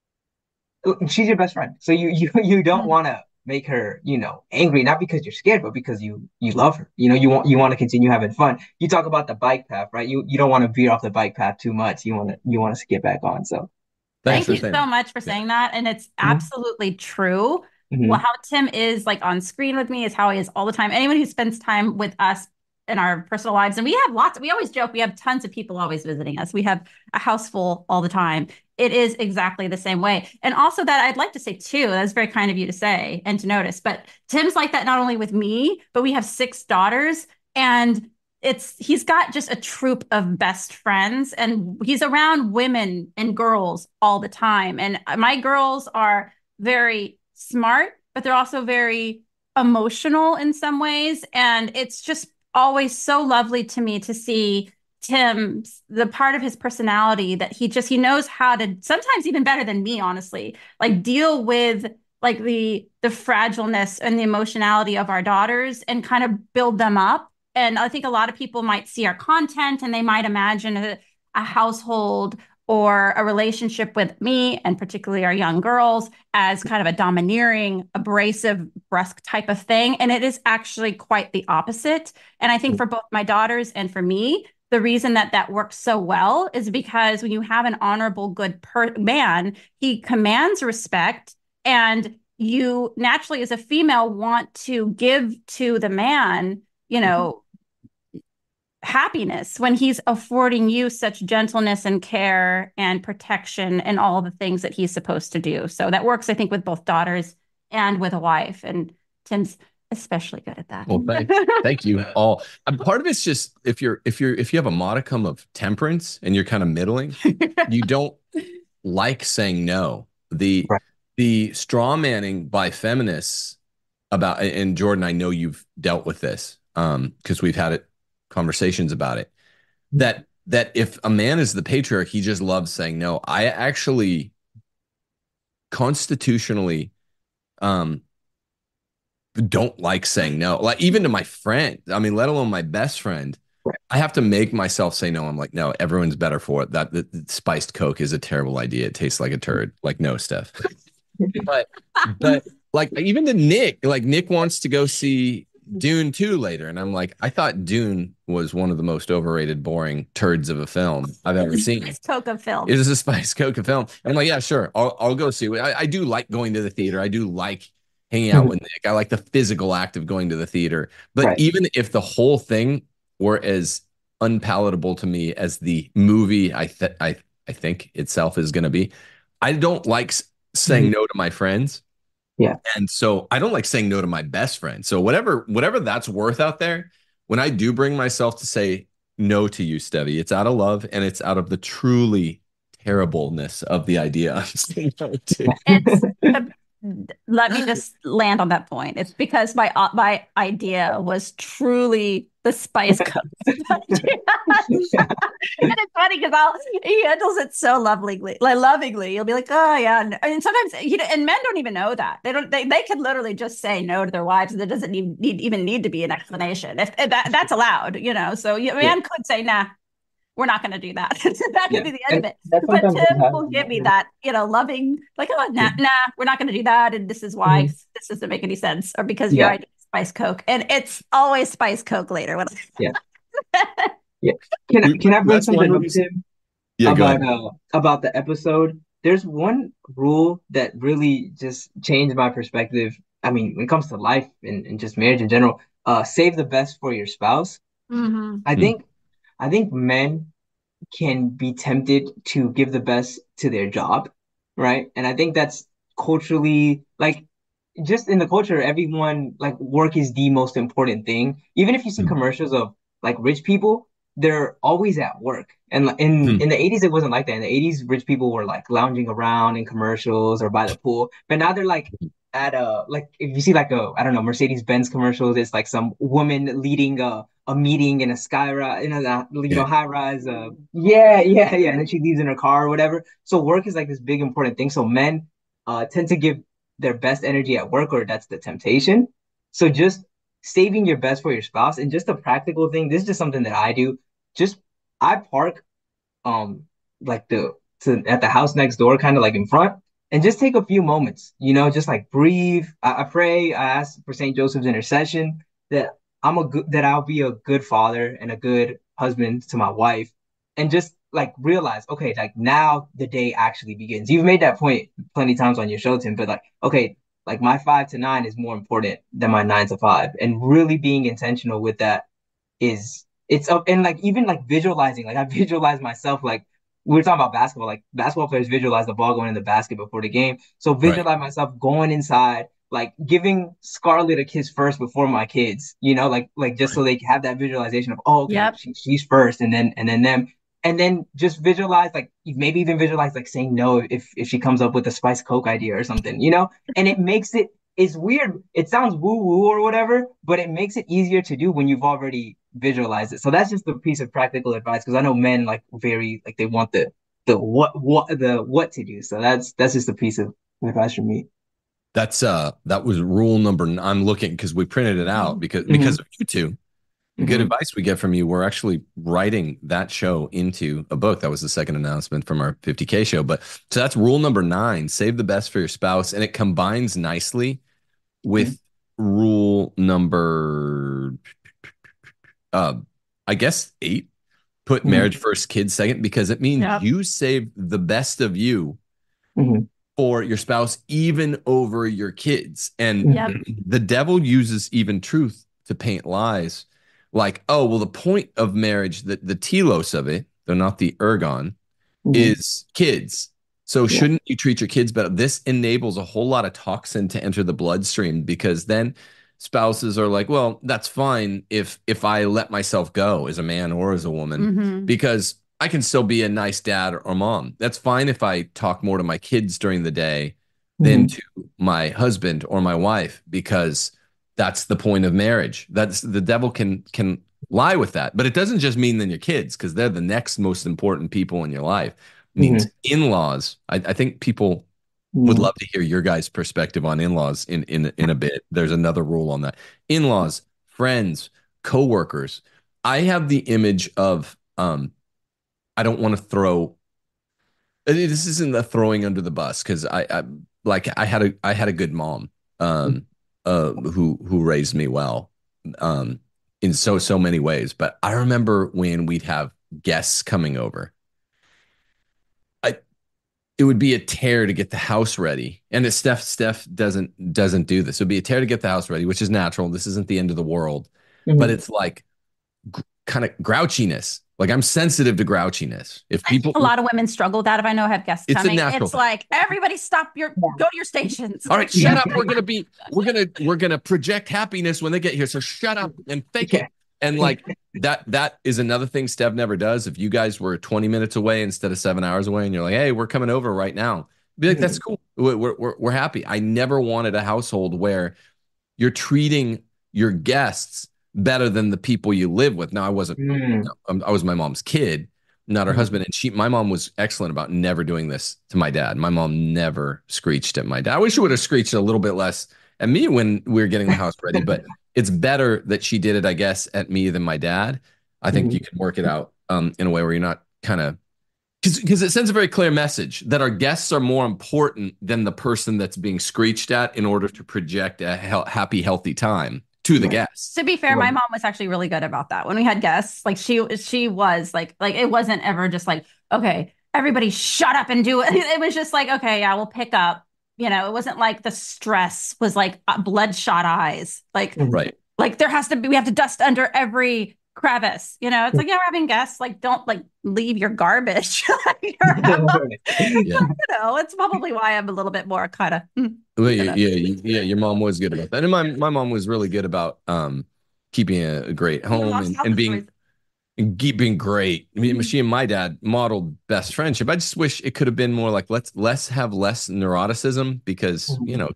she's your best friend. So you you you don't want to make her, you know, angry, not because you're scared, but because you you love her. You know, you want you want to continue having fun. You talk about the bike path, right? You you don't want to veer off the bike path too much. You want to you want to get back on. So Thanks Thank for you saying so that. much for Yeah. saying that. And it's Mhm. absolutely true. Mhm. Well, how Tim is like on screen with me is how he is all the time. Anyone who spends time with us in our personal lives, and we have lots, we always joke, we have tons of people always visiting us. We have a house full all the time. It is exactly the same way. And also that I'd like to say too, that's very kind of you to say and to notice, but Tim's like that not only with me, but we have six daughters. And it's he's got just a troop of best friends and he's around women and girls all the time. And my girls are very smart, but they're also very emotional in some ways. And it's just always so lovely to me to see Tim, the part of his personality that he just he knows how to sometimes even better than me, honestly, like deal with like the the fragileness and the emotionality of our daughters and kind of build them up. And I think a lot of people might see our content and they might imagine a, a household or a relationship with me and particularly our young girls as kind of a domineering, abrasive, brusque type of thing. And it is actually quite the opposite. And I think for both my daughters and for me, the reason that that works so well is because when you have an honorable, good per- man, he commands respect and you naturally as a female want to give to the man, you know, happiness when he's affording you such gentleness and care and protection and all the things that he's supposed to do. So that works, I think, with both daughters and with a wife. And Tim's especially good at that. Well, thank, thank you all. Um, part of it's just if you're if you're if you have a modicum of temperance and you're kind of middling, you don't like saying no. The Right. the straw manning by feminists about and Jordan, I know you've dealt with this um because we've had it conversations about it that that if a man is the patriarch, he just loves saying no. I actually constitutionally um don't like saying no. Like even to my friend, I mean, let alone my best friend, Right. I have to make myself say no. I'm like, no, everyone's better for it. That, that, that spiced Coke is a terrible idea. It tastes like a turd. Like, no, Steph. But but like even to Nick, like Nick wants to go see Dune two later, and I'm like, I thought Dune was one of the most overrated, boring turds of a film I've ever seen. It's Coca film. It is a Spice Coca film. And I'm like, yeah, sure, I'll I'll go see it. I, I do like going to the theater. I do like hanging out Mhm. with Nick. I like the physical act of going to the theater. But Right. even if the whole thing were as unpalatable to me as the movie I th- I I think itself is going to be, I don't like s- saying Mhm. no to my friends. Yeah. And so I don't like saying no to my best friend. So whatever whatever that's worth out there, when I do bring myself to say no to you, Stevie, it's out of love and it's out of the truly terribleness of the idea I'm saying no to. It's uh, let me just land on that point. It's because my uh, my idea was truly the Spice Coast idea. And it's funny because I'll he handles it so lovingly, like lovingly. You'll be like, oh yeah, and, and sometimes you know, and men don't even know that they don't. They they can literally just say no to their wives, and there doesn't need, need even need to be an explanation. If, if that that's allowed, you know. So you, a man Yeah. could say, nah, we're not going to do that. That could Yeah. be the end And of it. that But sometimes Tim does will give me happen. that, you know, loving, like, oh, nah, Yeah. nah, we're not going to do that. And this is why Mhm. this doesn't make any sense. Or because your Yeah. idea is Spice Coke. And it's always Spice Coke later. When Yeah. Yeah. Can I We- can I bring That's one something up, reason. Tim, Yeah, go about ahead. uh about the episode? There's one rule that really just changed my perspective. I mean, when it comes to life and, and just marriage in general, uh, save the best for your spouse. hmm I Hmm. think I think men can be tempted to give the best to their job, right? And I think that's culturally like just in the culture, everyone like work is the most important thing. Even if you see Hmm. commercials of like rich people, they're always at work. And like, in Hmm. in the eighties, it wasn't like that. In the eighties, rich people were like lounging around in commercials or by the pool. But now they're like at a like if you see like a I don't know Mercedes-Benz commercials, it's like some woman leading a a meeting in a sky rise, in a you Yeah. know high rise. Uh, yeah, yeah, yeah. And then she leaves in her car or whatever. So work is like this big important thing. So men uh tend to give their best energy at work, or that's the temptation. So just saving your best for your spouse, and just a practical thing. This is just something that I do. Just I park um like the to at the house next door, kind of like in front, and just take a few moments. You know, just like breathe. I, I pray. I ask for Saint Joseph's intercession that I'm a good that I'll be a good father and a good husband to my wife, and just like realize, okay, like now the day actually begins. You've made that point plenty times on your show, Tim, but like, okay, like my five to nine is more important than my nine to five, and really being intentional with that is it's up and like even like visualizing, like I visualize myself like we were talking about basketball, like basketball players visualize the ball going in the basket before the game. So Right. visualize myself going inside, like giving Scarlett a kiss first before my kids, you know, like like just so Right. they can have that visualization of, oh, okay, Yep. she, she's first, and then and then them. And then just visualize, like maybe even visualize, like saying no if if she comes up with a Spice Coke idea or something, you know. And it makes it it's weird. It sounds woo woo or whatever, but it makes it easier to do when you've already visualized it. So that's just a piece of practical advice, because I know men like very like they want the the what what the what to do. So that's that's just a piece of advice from me. That's uh that was rule number nine. I'm looking because we printed it out because Mm-hmm. because of you two. The good Mm-hmm. advice we get from you, we're actually writing that show into a book. That was the second announcement from our fifty K show. But so that's rule number nine, save the best for your spouse. And it combines nicely with rule number, uh, I guess, eight, put Mm-hmm. marriage first, kids second, because it means Yep. you save the best of you Mm-hmm. for your spouse, even over your kids. And Mm-hmm. Yep. the devil uses even truth to paint lies. Like, oh, well, the point of marriage, the, the telos of it, though not the ergon, Mm-hmm. is kids. So Yeah. shouldn't you treat your kids better? This enables a whole lot of toxin to enter the bloodstream, because then spouses are like, well, that's fine if if I let myself go as a man or as a woman, hmm because I can still be a nice dad or mom. That's fine if I talk more to my kids during the day than Mm-hmm. to my husband or my wife, because that's the point of marriage. That's the devil can can lie with that. But it doesn't just mean then your kids, because they're the next most important people in your life. It means Mm-hmm. in-laws. I, I think people would Mm-hmm. love to hear your guys' perspective on in-laws in in in a bit. There's another rule on that. In-laws, friends, coworkers. I have the image of um I don't want to throw this isn't the throwing under the bus because I, I like I had a I had a good mom um uh who who raised me well um in so so many ways. But I remember when we'd have guests coming over. I it would be a tear to get the house ready. And it, Steph Steph doesn't doesn't do this. It would be a tear to get the house ready, which is natural. This isn't the end of the world. But Mm-hmm. it's like g- kind of grouchiness. Like I'm sensitive to grouchiness. If I people, think a lot of women struggle with that. If I know I have guests it's a coming, natural it's thing. like everybody stop your Yeah. go to your stations. All right, shut Yeah. up. We're gonna be we're gonna we're gonna project happiness when they get here. So shut up and fake Yeah. it. And like that that is another thing Steph never does. If you guys were twenty minutes away instead of seven hours away, and you're like, hey, we're coming over right now, be like, that's cool. We're we're we're happy. I never wanted a household where you're treating your guests better than the people you live with. Now, I wasn't, Mm-hmm. I was my mom's kid, not her husband. And she, my mom was excellent about never doing this to my dad. My mom never screeched at my dad. I wish she would have screeched a little bit less at me when we were getting the house ready, but it's better that she did it, I guess, at me than my dad. I think Mhm. you can work it out um, in a way where you're not kind of, because it sends a very clear message that our guests are more important than the person that's being screeched at in order to project a he- happy, healthy time to the Right. guests. To be fair, my Right. mom was actually really good about that. When we had guests, like she she was like like it wasn't ever just like, okay, everybody shut up and do it. It was just like, okay, yeah, we'll pick up. You know, it wasn't like the stress was like uh, bloodshot eyes. Like Mhm. Right. like there has to be we have to dust under every crevice. You know, it's like, yeah, we're having guests. Like, don't like leave your garbage. Your house. Yeah. You know, it's probably why I'm a little bit more kind of Well, yeah, yeah, you- yeah. Your mom was good about that, and my my mom was really good about um keeping a, a great home and, and being and keeping great. I mean, she and my dad modeled best friendship. I just wish it could have been more like let's let's have less neuroticism because you know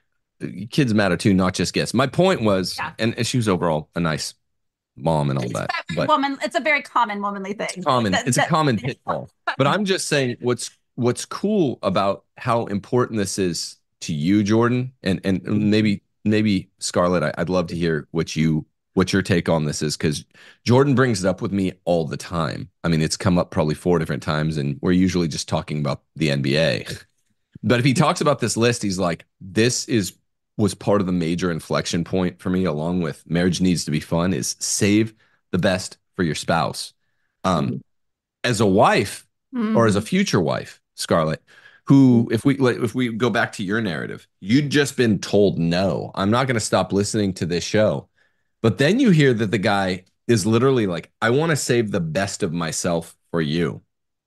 kids matter too, not just guests. My point was, Yeah. and, and she was overall a nice mom and all It's that, a very but woman. It's a very common womanly thing. common. That- It's a that- common pitfall. But I'm just saying what's what's cool about how important this is to you, Jordan, and and maybe maybe Scarlett. I, I'd love to hear what you what your take on this is because Jordan brings it up with me all the time. I mean, it's come up probably four different times, and we're usually just talking about the N B A. But if he talks about this list, he's like, this is was part of the major inflection point for me, along with marriage needs to be fun, is save the best for your spouse. Um, as a wife or as a Mhm. future wife, Scarlett, who if we like, if we go back to your narrative, you'd just been told no, I'm not going to stop listening to this show. But then you hear that the guy is literally like, I want to save the best of myself for you.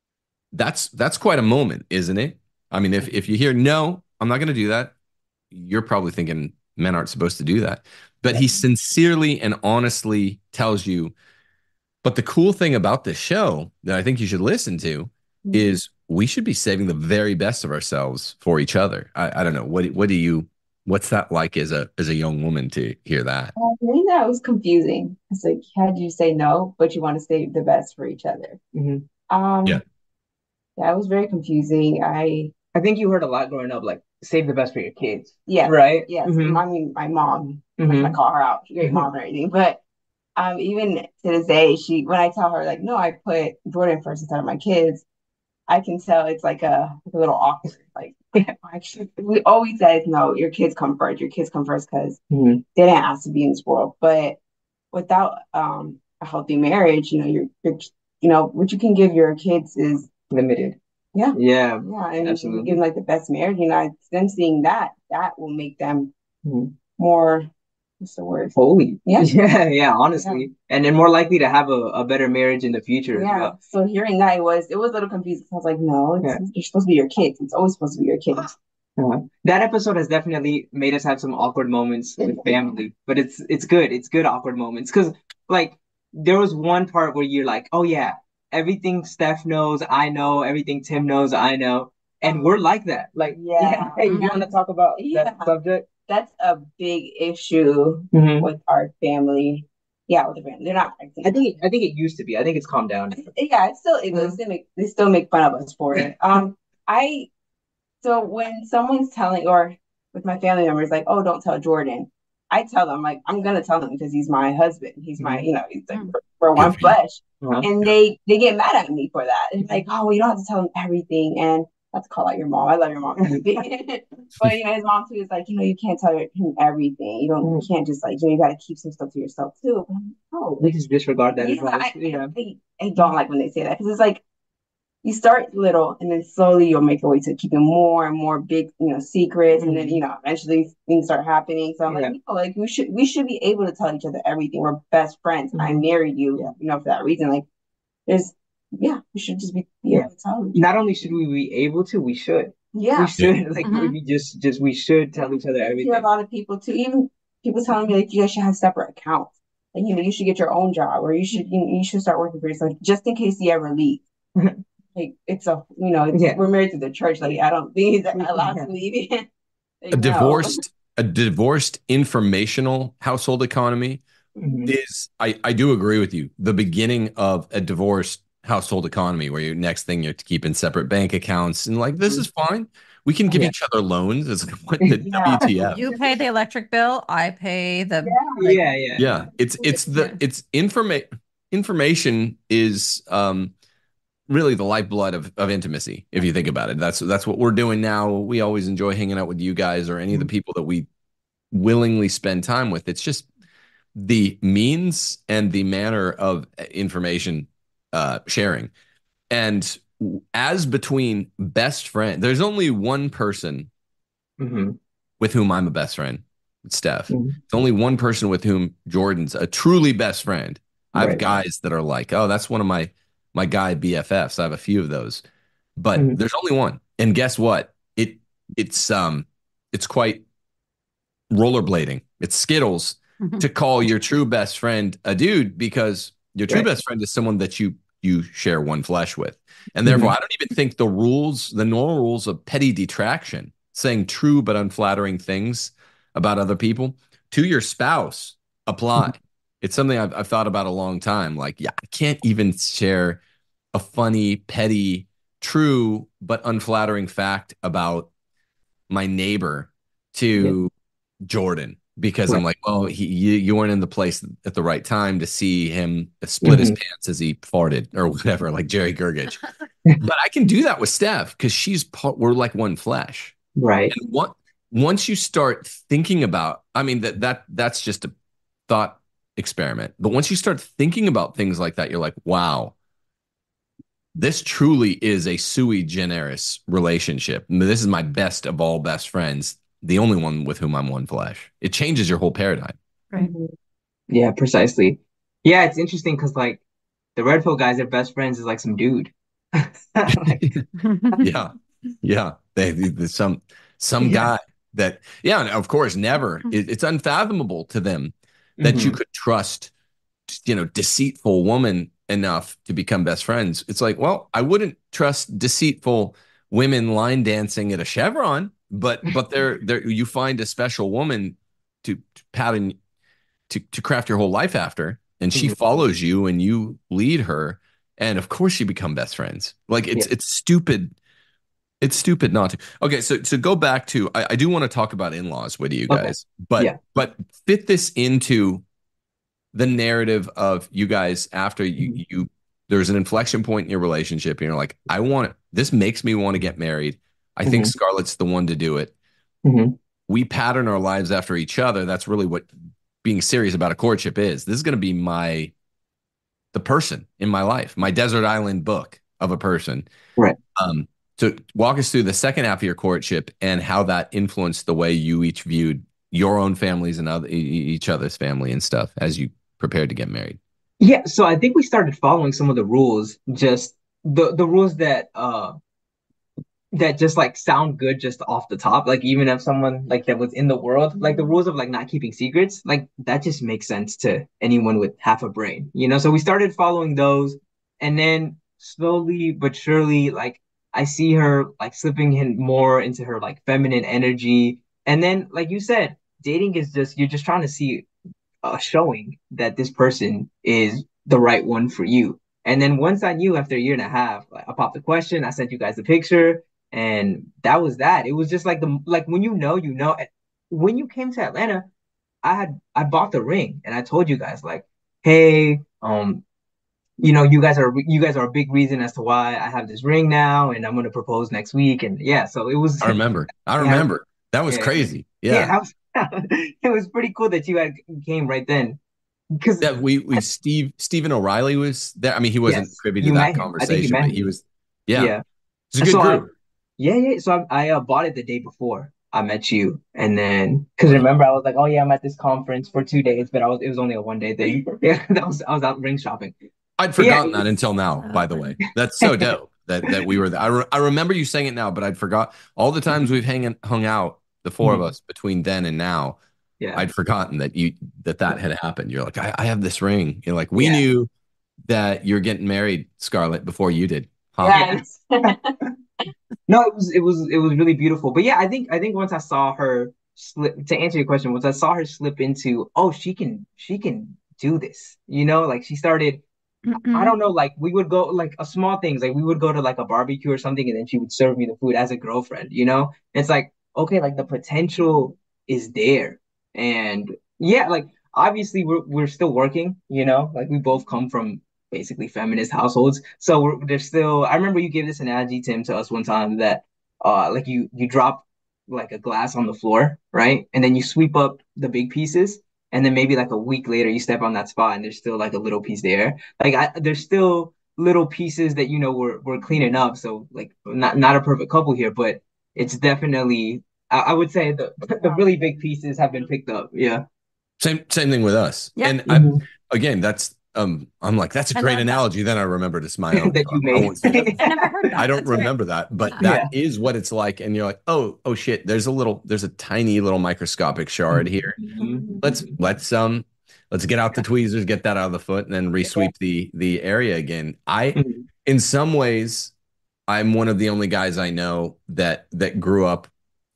That's that's quite a moment, isn't it? I mean, if if you hear no, I'm not going to do that, you're probably thinking men aren't supposed to do that. But he sincerely and honestly tells you. But the cool thing about this show that I think you should listen to is we should be saving the very best of ourselves for each other. I, I don't know. What what do you what's that like as a as a young woman to hear that? I think that was confusing. It's like, how do you say no, but you want to save the best for each other? Mhm. Um, Yeah. yeah, it was very confusing. I, I think you heard a lot growing up, like save the best for your kids, yes, right? yes. Mhm. I mean, my mom, Mhm. I call her out. She's a great mom and everything, but um, even to this day, she when I tell her like, no, I put Jordan first instead of my kids, I can tell it's like a, like a little awkward. Like, actually, we always says no, your kids come first. Your kids come first because Mhm. they didn't ask to be in this world. But without um a healthy marriage, you know, you're, you're you know, what you can give your kids is Limited. yeah, Yeah. yeah, and if you Absolutely. give them like the best marriage, you know, them seeing that, that will make them Mhm. more, what's the word? Holy. Yeah. Yeah, yeah, honestly. And then more likely to have a, a better marriage in the future as Yeah. well. So hearing that, it was it was a little confusing. I was like, no, it's, Yeah. you're supposed to be your kids. It's always supposed to be your kids. Uh, that episode has definitely made us have some awkward moments with family, but it's it's good. It's good awkward moments because like there was one part where you're like, oh yeah, everything Steph knows, I know, everything Tim knows, I know, and we're like that. Like, Yeah. hey, you want to talk about Yeah. that subject? That's a big issue Mhm. with our family. Yeah, with the family. They're not practicing. I think it, I think it used to be. I think it's calmed down. Yeah, it's still it, they still make they still make fun of us for it. Um, I so when someone's telling or with my family members like, oh, don't tell Jordan, I tell them like I'm gonna tell him because he's my husband. He's my, you know, he's like Mm. we're, we're Good one for you. flesh. Uh-huh. And they they get mad at me for that. And like, oh, well, you don't have to tell him everything. And not to call out your mom. I love your mom. But you know, his mom too is like, you know, you can't tell him everything. You don't you can't just like, you know, you gotta keep some stuff to yourself too. But I'm like, oh, They just disregard that yeah, advice. I, Yeah. I, I don't like when they say that because it's like you start little and then slowly you'll make your way to keeping more and more big, you know, secrets, and then you know eventually things start happening. So I'm Yeah. like, you know, like we should we should be able to tell each other everything. We're best friends. I Mhm. married you, Yeah. you know, for that reason. Like there's yeah, we should just be, be Yeah. able to tell each other. Not only should we be able to, we should. We Yeah. should like Mhm. we just just we should tell each other I hear a everything. lot of people too, even people telling me like you guys should have separate accounts. Like, you know, you should get your own job or you should you, you should start working for yourself just in case you ever leave. Like it's a you know it's, Yeah. we're married to the church. Like I don't think he's allowed Yeah. to leave. Like, A no. divorced, a divorced informational household economy Mhm. is, I, I do agree with you. The beginning of a divorced household economy where you next thing you're keeping separate bank accounts and like, this is fine. We can give Yeah. each other loans. It's like, what the Yeah. W T F? You pay the electric bill, I pay the Yeah. like, Yeah, yeah. Yeah, it's it's the Yeah. it's informa information is um really the lifeblood of, of intimacy, if you think about it. That's that's what we're doing now. We always enjoy hanging out with you guys or any of the people that we willingly spend time with. It's just the means and the manner of information uh, sharing. And as between best friend, there's only one person hmm with whom I'm a best friend, Steph. hmm It's only one person with whom Jordan's a truly best friend. I have Right. guys that are like, oh, that's one of my my guy B F Fs. I have a few of those, but Mhm. there's only one. And guess what? It it's um it's quite rollerblading. It's Skittles Mhm. to call your true best friend a dude because your true Right. best friend is someone that you you share one flesh with. And therefore, Mhm. I don't even think the rules, the normal rules of petty detraction, saying true but unflattering things about other people to your spouse apply. It's something I've, I've thought about a long time. Like, yeah, I can't even share a funny, petty, true but unflattering fact about my neighbor Yeah. to Jordan because I'm Right. like, well, he you, you weren't in the place at the right time to see him split his Mhm. pants as he farted or whatever, like Jerry Gergich. But I can do that with Steph because she's part, we're like one flesh. Right. And what once you start thinking about, I mean that that that's just a thought experiment. But once you start thinking about things like that, you're like, wow, this truly is a sui generis relationship. This is my best of all best friends, the only one with whom I'm one flesh. It changes your whole paradigm. Right. Yeah, precisely. Yeah, it's interesting because like the Red Pill guys, their best friends is like some dude. Like, Yeah. Yeah. They, they- some some yeah. guy that, yeah, and of course, never. It, it's unfathomable to them that you Mhm. could trust, you know, deceitful woman enough to become best friends. It's like, well, I wouldn't trust deceitful women line dancing at a Chevron, but but there there you find a special woman to, to pattern to to craft your whole life after, and she Mhm. follows you and you lead her, and of course you become best friends. Like it's Yeah. it's stupid. It's stupid not to. Okay, so so go back to I, I do want to talk about in-laws with you Okay. guys, but Yeah. but fit this into the narrative of you guys after you Mhm. you there's an inflection point in your relationship and you're like, I want this makes me want to get married. I think Mhm. Scarlett's the one to do it. Mhm. We pattern our lives after each other. That's really what being serious about a courtship is. This is going to be my the person in my life, my desert island book of a person. Right. Um, so walk us through the second half of your courtship and how that influenced the way you each viewed your own families and other, e- e- each other's family and stuff as you prepared to get married. Yeah, so I think we started following some of the rules, just the the rules that uh that just like sound good just off the top. Like even if someone like that was in the world, like the rules of like not keeping secrets, like that just makes sense to anyone with half a brain, you know? So we started following those, and then slowly but surely, like I see her like slipping in more into her like feminine energy. And then, like you said, dating is just you're just trying to see uh, showing that this person is the right one for you. And then once I knew after a year and a half, like, I popped the question, I sent you guys the picture, and that was that. It was just like the like when you know, you know. When you came to Atlanta, I had I bought the ring, and I told you guys like, hey, um, you know, you guys are you guys are a big reason as to why I have this ring now, and I'm gonna propose next week. And yeah, so it was I remember. I yeah, remember. That was yeah, crazy. yeah, Yeah. that was it was pretty cool that you had came right then because That we we Steve Stephen O'Reilly was there. I mean, he wasn't yes, privy to you that met him. I think you conversation, met but him. he was, yeah. Yeah. It's a good So I group. yeah yeah. So I I uh, bought it the day before I met you, and then because remember I was like, oh yeah, I'm at this conference for two days, but I was it was only a one day thing. Yeah, that was I was out ring shopping. I'd But yeah, forgotten it that was. until now, by the way. That's so dope that that we were there. I, re I remember you saying it now, but I'd forgot all the times we've hang hung out, the four of Mhm. us between then and now. Yeah, I'd forgotten that you that that had happened. You're like, I, I have this ring. You're like, we yeah, knew that you're getting married, Scarlett, before you did, huh? yeah. Yes. No, it was it was it was really beautiful. But yeah, I think I think once I saw her slip to answer your question, once I saw her slip into, oh, she can she can do this. You know, like she started, I Mm-mm. don't know, like we would go like a small things, like we would go to like a barbecue or something, and then she would serve me the food as a girlfriend, you know? It's like, okay, like the potential is there. And yeah, like obviously we're we're still working, you know, like we both come from basically feminist households. So we're there's still I remember you gave this analogy, Tim, to us one time that uh like you you drop like a glass on the floor, right? And then you sweep up the big pieces, and then maybe like a week later you step on that spot and there's still like a little piece there. Like I, there's still little pieces that you know we're we're cleaning up. So like not not a perfect couple here, but it's definitely I, I would say the the really big pieces have been picked up. Yeah. Same same thing with us. Yeah. And I Mhm. again, that's um I'm like, that's a I great love that. analogy. Then I remembered it's my own. That So you I made. won't say that. I never heard I that. don't That's great. remember that, but Yeah. that is what it's like. And you're like, oh, oh shit, there's a little, there's a tiny little microscopic shard here. Mhm. Let's let's um let's get out the tweezers, get that out of the foot, and then Yeah. resweep the the area again. I Mhm. in some ways, I'm one of the only guys I know that that grew up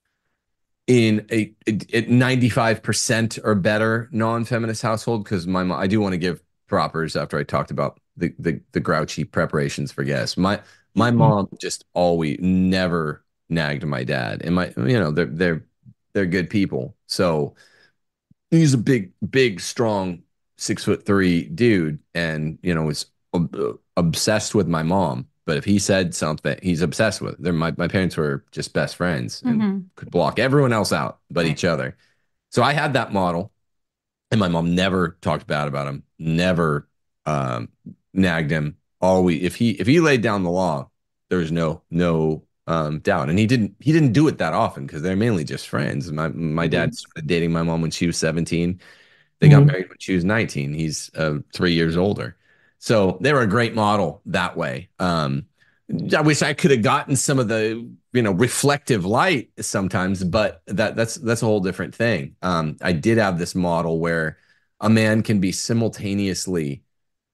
in a, a ninety-five percent or better non-feminist household because my mom, I do want to give propers after I talked about the, the the grouchy preparations for guests. My my Mhm. mom just always never nagged my dad, and my you know they're they're they're good people. So he's a big big strong six foot three dude, and you know was ob- obsessed with my mom. But if he said something, he's obsessed with it. They're, my my parents were just best friends and Mm-hmm. could block everyone else out but Right. each other. So I had that model, and my mom never talked bad about him, never um, nagged him. Always, if he if he laid down the law, there was no no um, doubt. And he didn't he didn't do it that often because they're mainly just friends. My my dad Mhm. started dating my mom when she was seventeen. They got Mhm. married when she was nineteen. He's uh, three years older. So they were a great model that way. Um, I wish I could have gotten some of the, you know, reflective light sometimes, but that that's that's a whole different thing. Um, I did have this model where a man can be simultaneously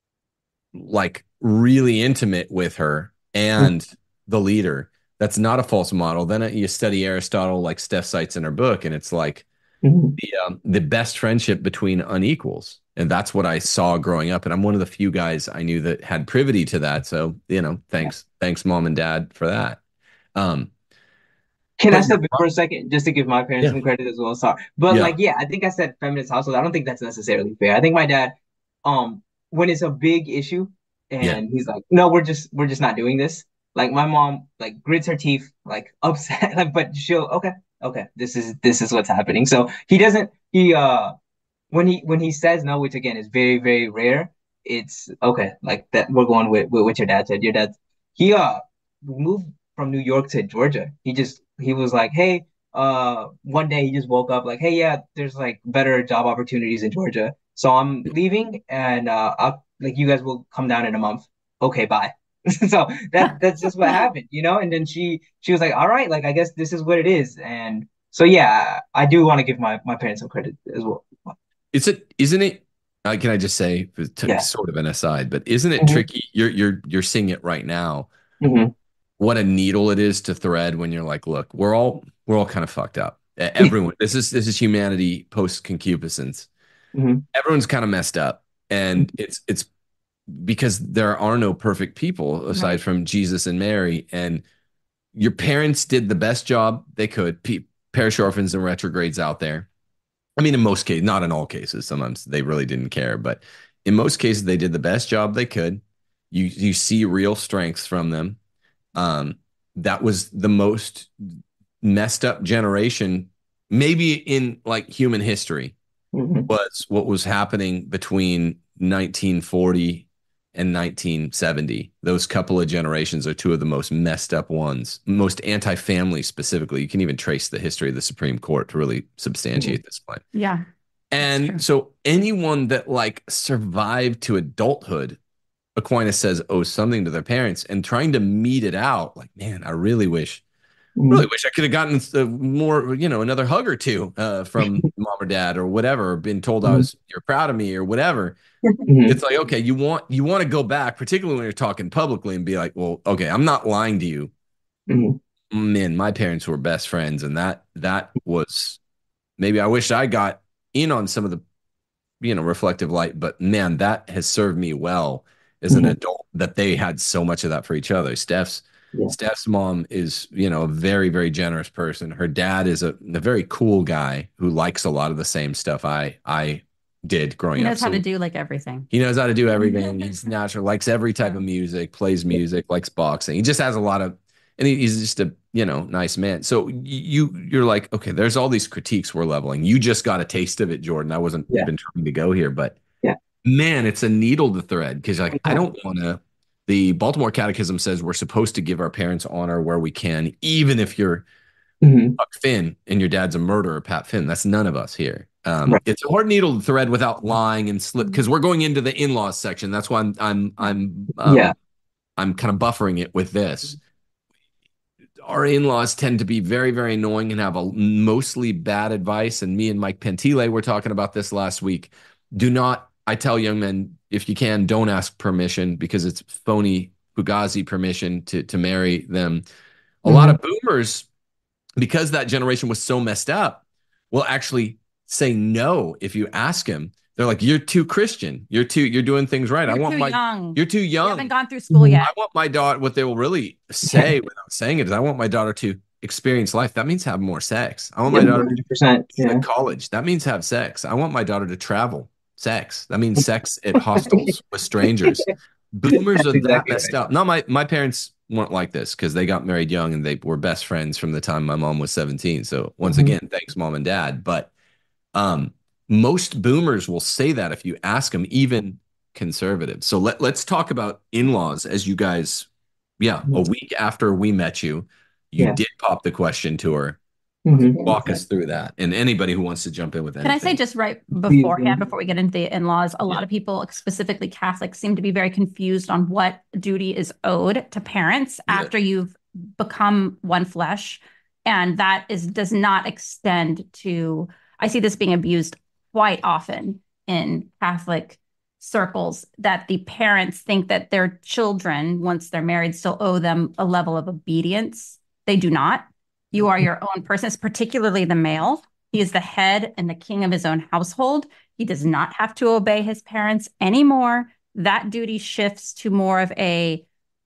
like really intimate with her and the leader. That's not a false model. Then you study Aristotle, like Steph cites in her book, and it's like Mhm. the um, the best friendship between unequals, and that's what I saw growing up. And I'm one of the few guys I knew that had privity to that. So you know, Yeah. thanks, thanks, mom and dad for that. Um, Can I but your step in mom, for a second just to give my parents yeah, some credit as well? Sorry. But yeah, like, yeah, I think I said feminist household. I don't think that's necessarily fair. I think my dad, um, when it's a big issue yeah, and he's like, no, we're just we're just not doing this. Like my mom like grits her teeth, like upset, like, but she'll okay, okay, this is this is what's happening. So he doesn't he uh when he when he says no, which again is very, very rare, it's okay, like that we're going with, with what your dad said. Your dad he uh moved from New York to Georgia. He just he was like, hey, uh one day he just woke up like, hey, yeah, there's like better job opportunities in Georgia. So I'm leaving and uh I'll like you guys will come down in a month. Okay, bye. So that that's just what happened, you know? And then she she was like, all right, like I guess this is what it is. And so yeah, I do want to give my my parents some credit as well. it's it, isn't it? Uh, can I just say, t- Yeah. sort of an aside, but isn't it Hmm. tricky? You're you're you're seeing it right now. Hmm. What a needle it is to thread when you're like, look, we're all we're all kind of fucked up. E- Everyone, this is this is humanity post concupiscence. Mhm. Everyone's kind of messed up, and it's it's because there are no perfect people aside Right. from Jesus and Mary, and your parents did the best job they could. Pe- parish orphans and retrogrades out there. I mean, in most cases, not in all cases. Sometimes they really didn't care, but in most cases, they did the best job they could. You you see real strengths from them. Um, that was the most messed up generation, maybe in like human history, Mhm. was what was happening between nineteen forty and nineteen seventy. Those couple of generations are two of the most messed up ones, most anti-family specifically. You can even trace the history of the Supreme Court to really substantiate this point. Yeah. That's true. And so anyone that like survived to adulthood, Aquinas says owes something to their parents, and trying to meet it out. Like, man, I really wish, really Mhm. wish I could have gotten uh, more, you know, another hug or two uh, from mom or dad or whatever, or been told I Mhm. was, you're proud of me or whatever. Mhm. It's like, okay, you want you want to go back, particularly when you're talking publicly, and be like, well, okay, I'm not lying to you. Mhm. Man, my parents were best friends, and that that was maybe I wish I got in on some of the, you know, reflective light, but man, that has served me well as an Mhm. adult that they had so much of that for each other. Steph's Yeah. Steph's mom is, you know, a very, very generous person. Her dad is a, a very cool guy who likes a lot of the same stuff I I did He growing up. knows how to So do like everything. he knows how to do everything. He's natural, likes every type of music, plays music, likes boxing. He just has a lot of, and he, he's just a, you know, nice man. So you you're like, okay, there's all these critiques we're leveling. You just got a taste of it, Jordan. I wasn't Yeah. even trying to go here, but Yeah. man, it's a needle to thread because like I Yeah. don't want to. The Baltimore Catechism says we're supposed to give our parents honor where we can, even if you're Mhm. Huck Finn and your dad's a murderer, Pat Finn. That's none of us here. Um, Right. it's a hard needle to thread without lying and slip because we're going into the in-laws section. That's why I'm I'm I'm Yeah. um, I'm kind of buffering it with this. Our in-laws tend to be very, very annoying and have a mostly bad advice. And me and Mike Pentile were talking about this last week. Do not, I tell young men, if you can, don't ask permission because it's phony Fugazi permission to to marry them. A lot Mhm. of boomers, because that generation was so messed up, will actually say no if you ask him. They're like, "You're too Christian. You're too. You're doing things right. I You're want too my. young. You're too You haven't young. gone through school Mhm. yet. I want my daughter." What they will really say without saying it is, "I want my daughter to experience life. That means have more sex. I want my Yeah. daughter one hundred percent. to go Yeah. to college. That means have sex. I want my daughter to travel. Sex. That means sex at hostels with strangers." Boomers That's are that exactly messed right. up. No, my my parents weren't like this because they got married young and they were best friends from the time my mom was seventeen. So once Mhm. again, thanks mom and dad. But um, most boomers will say that if you ask them, even conservative. So let let's talk about in-laws as you guys, yeah, a Mhm. week after we met you, you Yeah. did pop the question to her. Mhm. Walk us through that. And anybody who wants to jump in with Can I say anything. just right Please beforehand, do. before we get into the in-laws, a lot Yeah. of people, specifically Catholics, seem to be very confused on what duty is owed to parents Yeah. after you've become one flesh. And that is does not extend to, I see this being abused quite often in Catholic circles, that the parents think that their children, once they're married, still owe them a level of obedience. They do not. You are your own person, particularly the male. He is the head and the king of his own household. He does not have to obey his parents anymore. That duty shifts to more of a,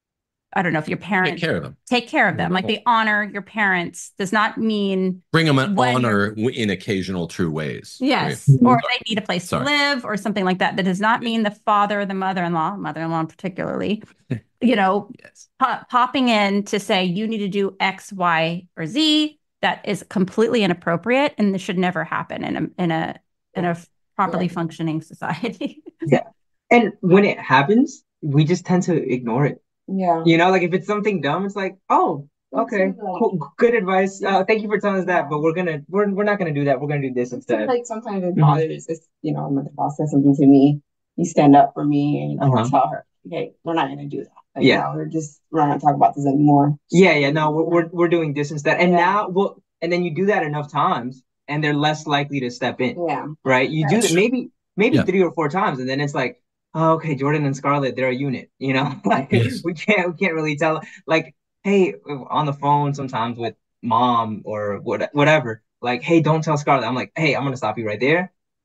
I don't know if your Take parents care of them. take care of them, like they honor your parents, does not mean Bring them an when you're- honor in occasional true ways. yes, Mhm. or if they need a place Sorry. to live or something like that. That does not mean the father or the mother-in-law, mother-in-law particularly, you know, Yes. po- popping in to say you need to do X, Y, or Z. That is completely inappropriate, and this should never happen in a in a in a properly Right. functioning society. Yeah. And when it happens, we just tend to ignore it. Yeah. You know, like if it's something dumb, it's like, oh, okay, cool, good advice. Uh, thank you for telling us that, but we're gonna we're we're not gonna do that. We're gonna do this It's instead. like sometimes it Mhm. bothers us, you know, when the boss says something to me, you stand up for me and you Uh-huh. tell her, okay, we're not gonna do that. Like, Yeah. no, we're just we're not gonna talk about this anymore. Yeah, yeah, no, we're we're, we're doing this instead. And Yeah. now, well, and then you do that enough times, and they're less likely to step in, Yeah. right? You do Right. that maybe maybe Yeah. three or four times, and then it's like, oh, okay, Jordan and Scarlett, they're a unit, you know? Like Yes. we can't we can't really tell. Like, hey, on the phone sometimes with mom or what whatever, like, hey, don't tell Scarlett. I'm like, hey, I'm gonna stop you right there.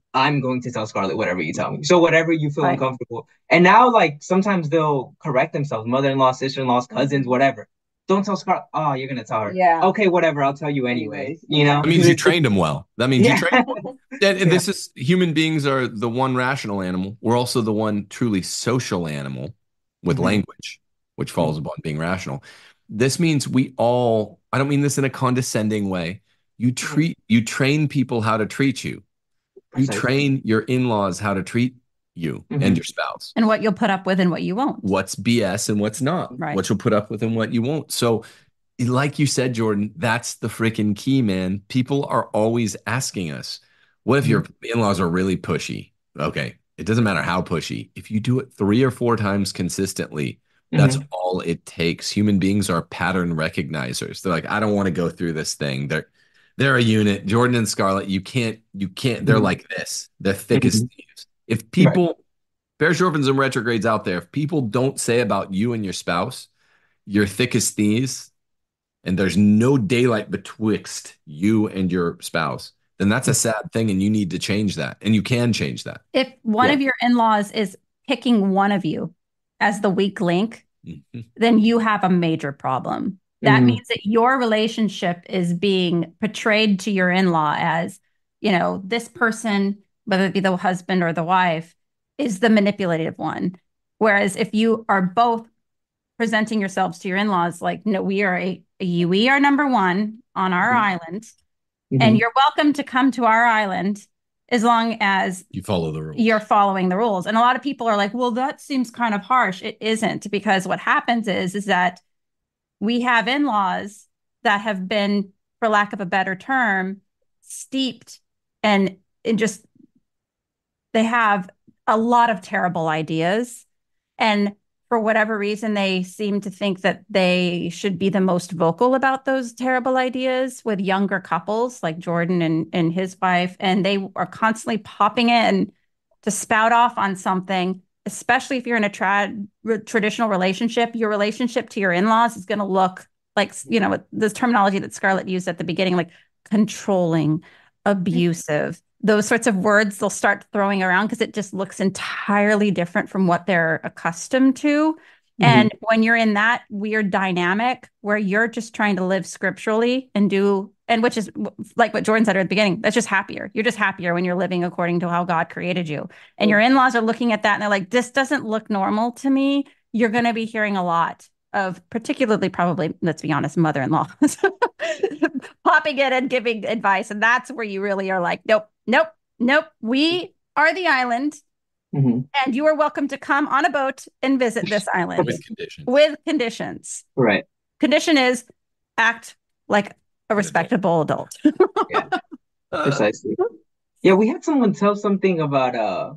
I'm going to tell Scarlett whatever you tell me. So whatever you feel Right. uncomfortable. And now, like, sometimes they'll correct themselves, mother-in-law, sister-in-laws, cousins, whatever. Don't tell Scarlett. Oh, you're gonna tell her. Yeah. Okay, whatever. I'll tell you anyway. Anyways, You know, That means you trained them well. That means you yeah. trained them well. And, and this is human beings are the one rational animal. We're also the one truly social animal with Mhm. language, which falls upon being rational. This means we all, I don't mean this in a condescending way. You treat, you train people how to treat you. You Precisely. train your in-laws how to treat you Mhm. and your spouse. And what you'll put up with and what you won't. What's B S and what's not. Right. What you'll put up with and what you won't. So, like you said, Jordan, that's the freaking key, man. People are always asking us, what if your in-laws are really pushy? Okay, it doesn't matter how pushy. If you do it three or four times consistently, that's Mhm. all it takes. Human beings are pattern recognizers. They're like, I don't want to go through this thing. They're they're a unit. Jordan and Scarlett, you can't, you can't, they're Mhm. like this. They're thick as Mhm. thieves. If people, bears, orphans, and retrogrades out there, if people don't say about you and your spouse, you're thick as thieves, and there's no daylight betwixt you and your spouse, then that's a sad thing, and you need to change that, and you can change that. If one Yeah. of your in-laws is picking one of you as the weak link, Mhm. then you have a major problem. That Mhm. means that your relationship is being portrayed to your in-law as, you know, this person, whether it be the husband or the wife, is the manipulative one. Whereas if you are both presenting yourselves to your in-laws like, no, we are a, we are number one on our Mhm. island, Mhm. and you're welcome to come to our island as long as You follow the rules. you're following the rules. And a lot of people are like, well, that seems kind of harsh. It isn't, because what happens is, is that we have in-laws that have been, for lack of a better term, steeped and in just, they have a lot of terrible ideas. And for whatever reason, they seem to think that they should be the most vocal about those terrible ideas with younger couples like Jordan and, and his wife. And they are constantly popping in to spout off on something, especially if you're in a trad traditional relationship. Your relationship to your in-laws is going to look like, you know, this terminology that Scarlett used at the beginning, like controlling, abusive, those sorts of words they'll start throwing around because it just looks entirely different from what they're accustomed to. Mhm. And when you're in that weird dynamic where you're just trying to live scripturally and do, and which is like what Jordan said at the beginning, that's just happier. You're just happier when you're living according to how God created you. And your in-laws are looking at that and they're like, this doesn't look normal to me. You're going to be hearing a lot of, particularly probably, let's be honest, mother-in-laws popping in and giving advice. And that's where you really are like, nope, nope, nope. We are the island, Mhm. and you are welcome to come on a boat and visit this island With conditions. with conditions. Right. Condition is act like a respectable adult. Uh, Precisely. Yeah, we had someone tell something about uh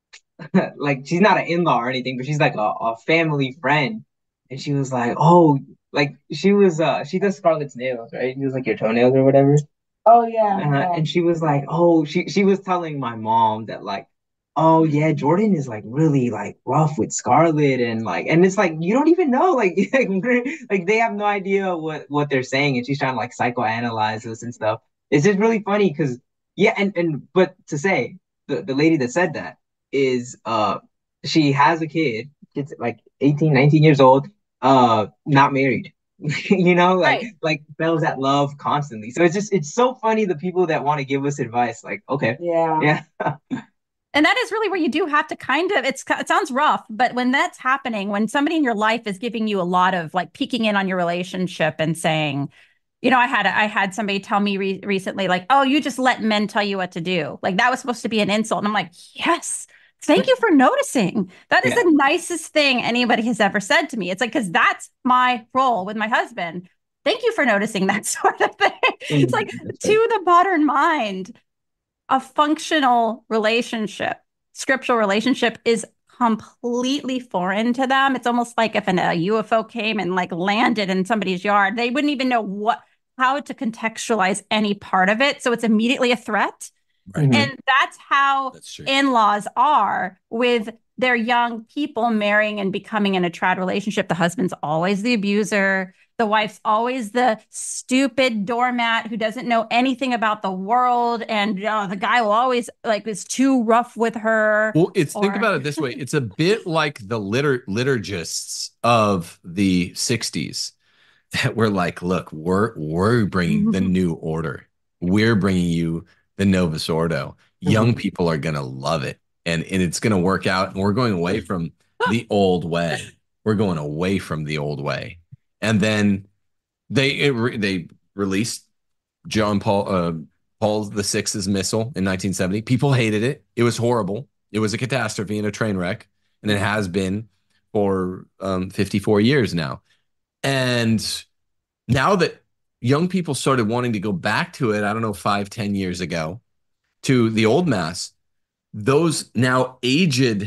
like she's not an in-law or anything, but she's like a, a family friend. And she was like, oh, like she was uh she does Scarlett's nails, right? She was like your toenails or whatever. Oh yeah, Uh, yeah. and she was like, oh, she she was telling my mom that like, oh yeah, Jordan is like really like rough with Scarlett and like, and it's like you don't even know, like like, we're- like, they have no idea what what they're saying, and she's trying to like psychoanalyze us and stuff. It's just really funny because yeah, and and but to say the the lady that said that is uh she has a kid, it's like eighteen, nineteen years old, uh, not married. You know, like Right. like fails at love constantly. So it's just it's so funny the people that want to give us advice. Like, okay, Yeah. yeah, And that is really where you do have to kind of, it's, it sounds rough, but when that's happening, when somebody in your life is giving you a lot of like peeking in on your relationship and saying, you know, I had, I had somebody tell me re- recently, like, oh, you just let men tell you what to do. Like that was supposed to be an insult. And I'm like, yes, thank you for noticing. That is Yeah. the nicest thing anybody has ever said to me. It's like, because that's my role with my husband. Thank you for noticing that sort of thing. It's like, That's to the modern mind, a functional relationship, scriptural relationship, is completely foreign to them. It's almost like if an, a U F O came and like landed in somebody's yard, they wouldn't even know what, how to contextualize any part of it. So it's immediately a threat. Right. Mhm. And that's how That's true. in-laws are with they're young people marrying and becoming in a trad relationship. The husband's always the abuser. The wife's always the stupid doormat who doesn't know anything about the world. And uh, the guy will always like is too rough with her. Well, it's or... think about it this way. It's a bit like the litur liturgists of the sixties that were like, look, we're we're bringing the new order. We're bringing you the Novus Ordo. Young mm-hmm. people are going to love it. And, and it's going to work out. And we're going away from the old way. We're going away from the old way. And then they it, they released John Paul uh, Paul the Sixth's missile in nineteen seventy. People hated it. It was horrible. It was a catastrophe and a train wreck, and it has been for um, fifty-four years now. And now that young people started wanting to go back to it, I don't know, five, ten years ago, to the old mass, those now aged,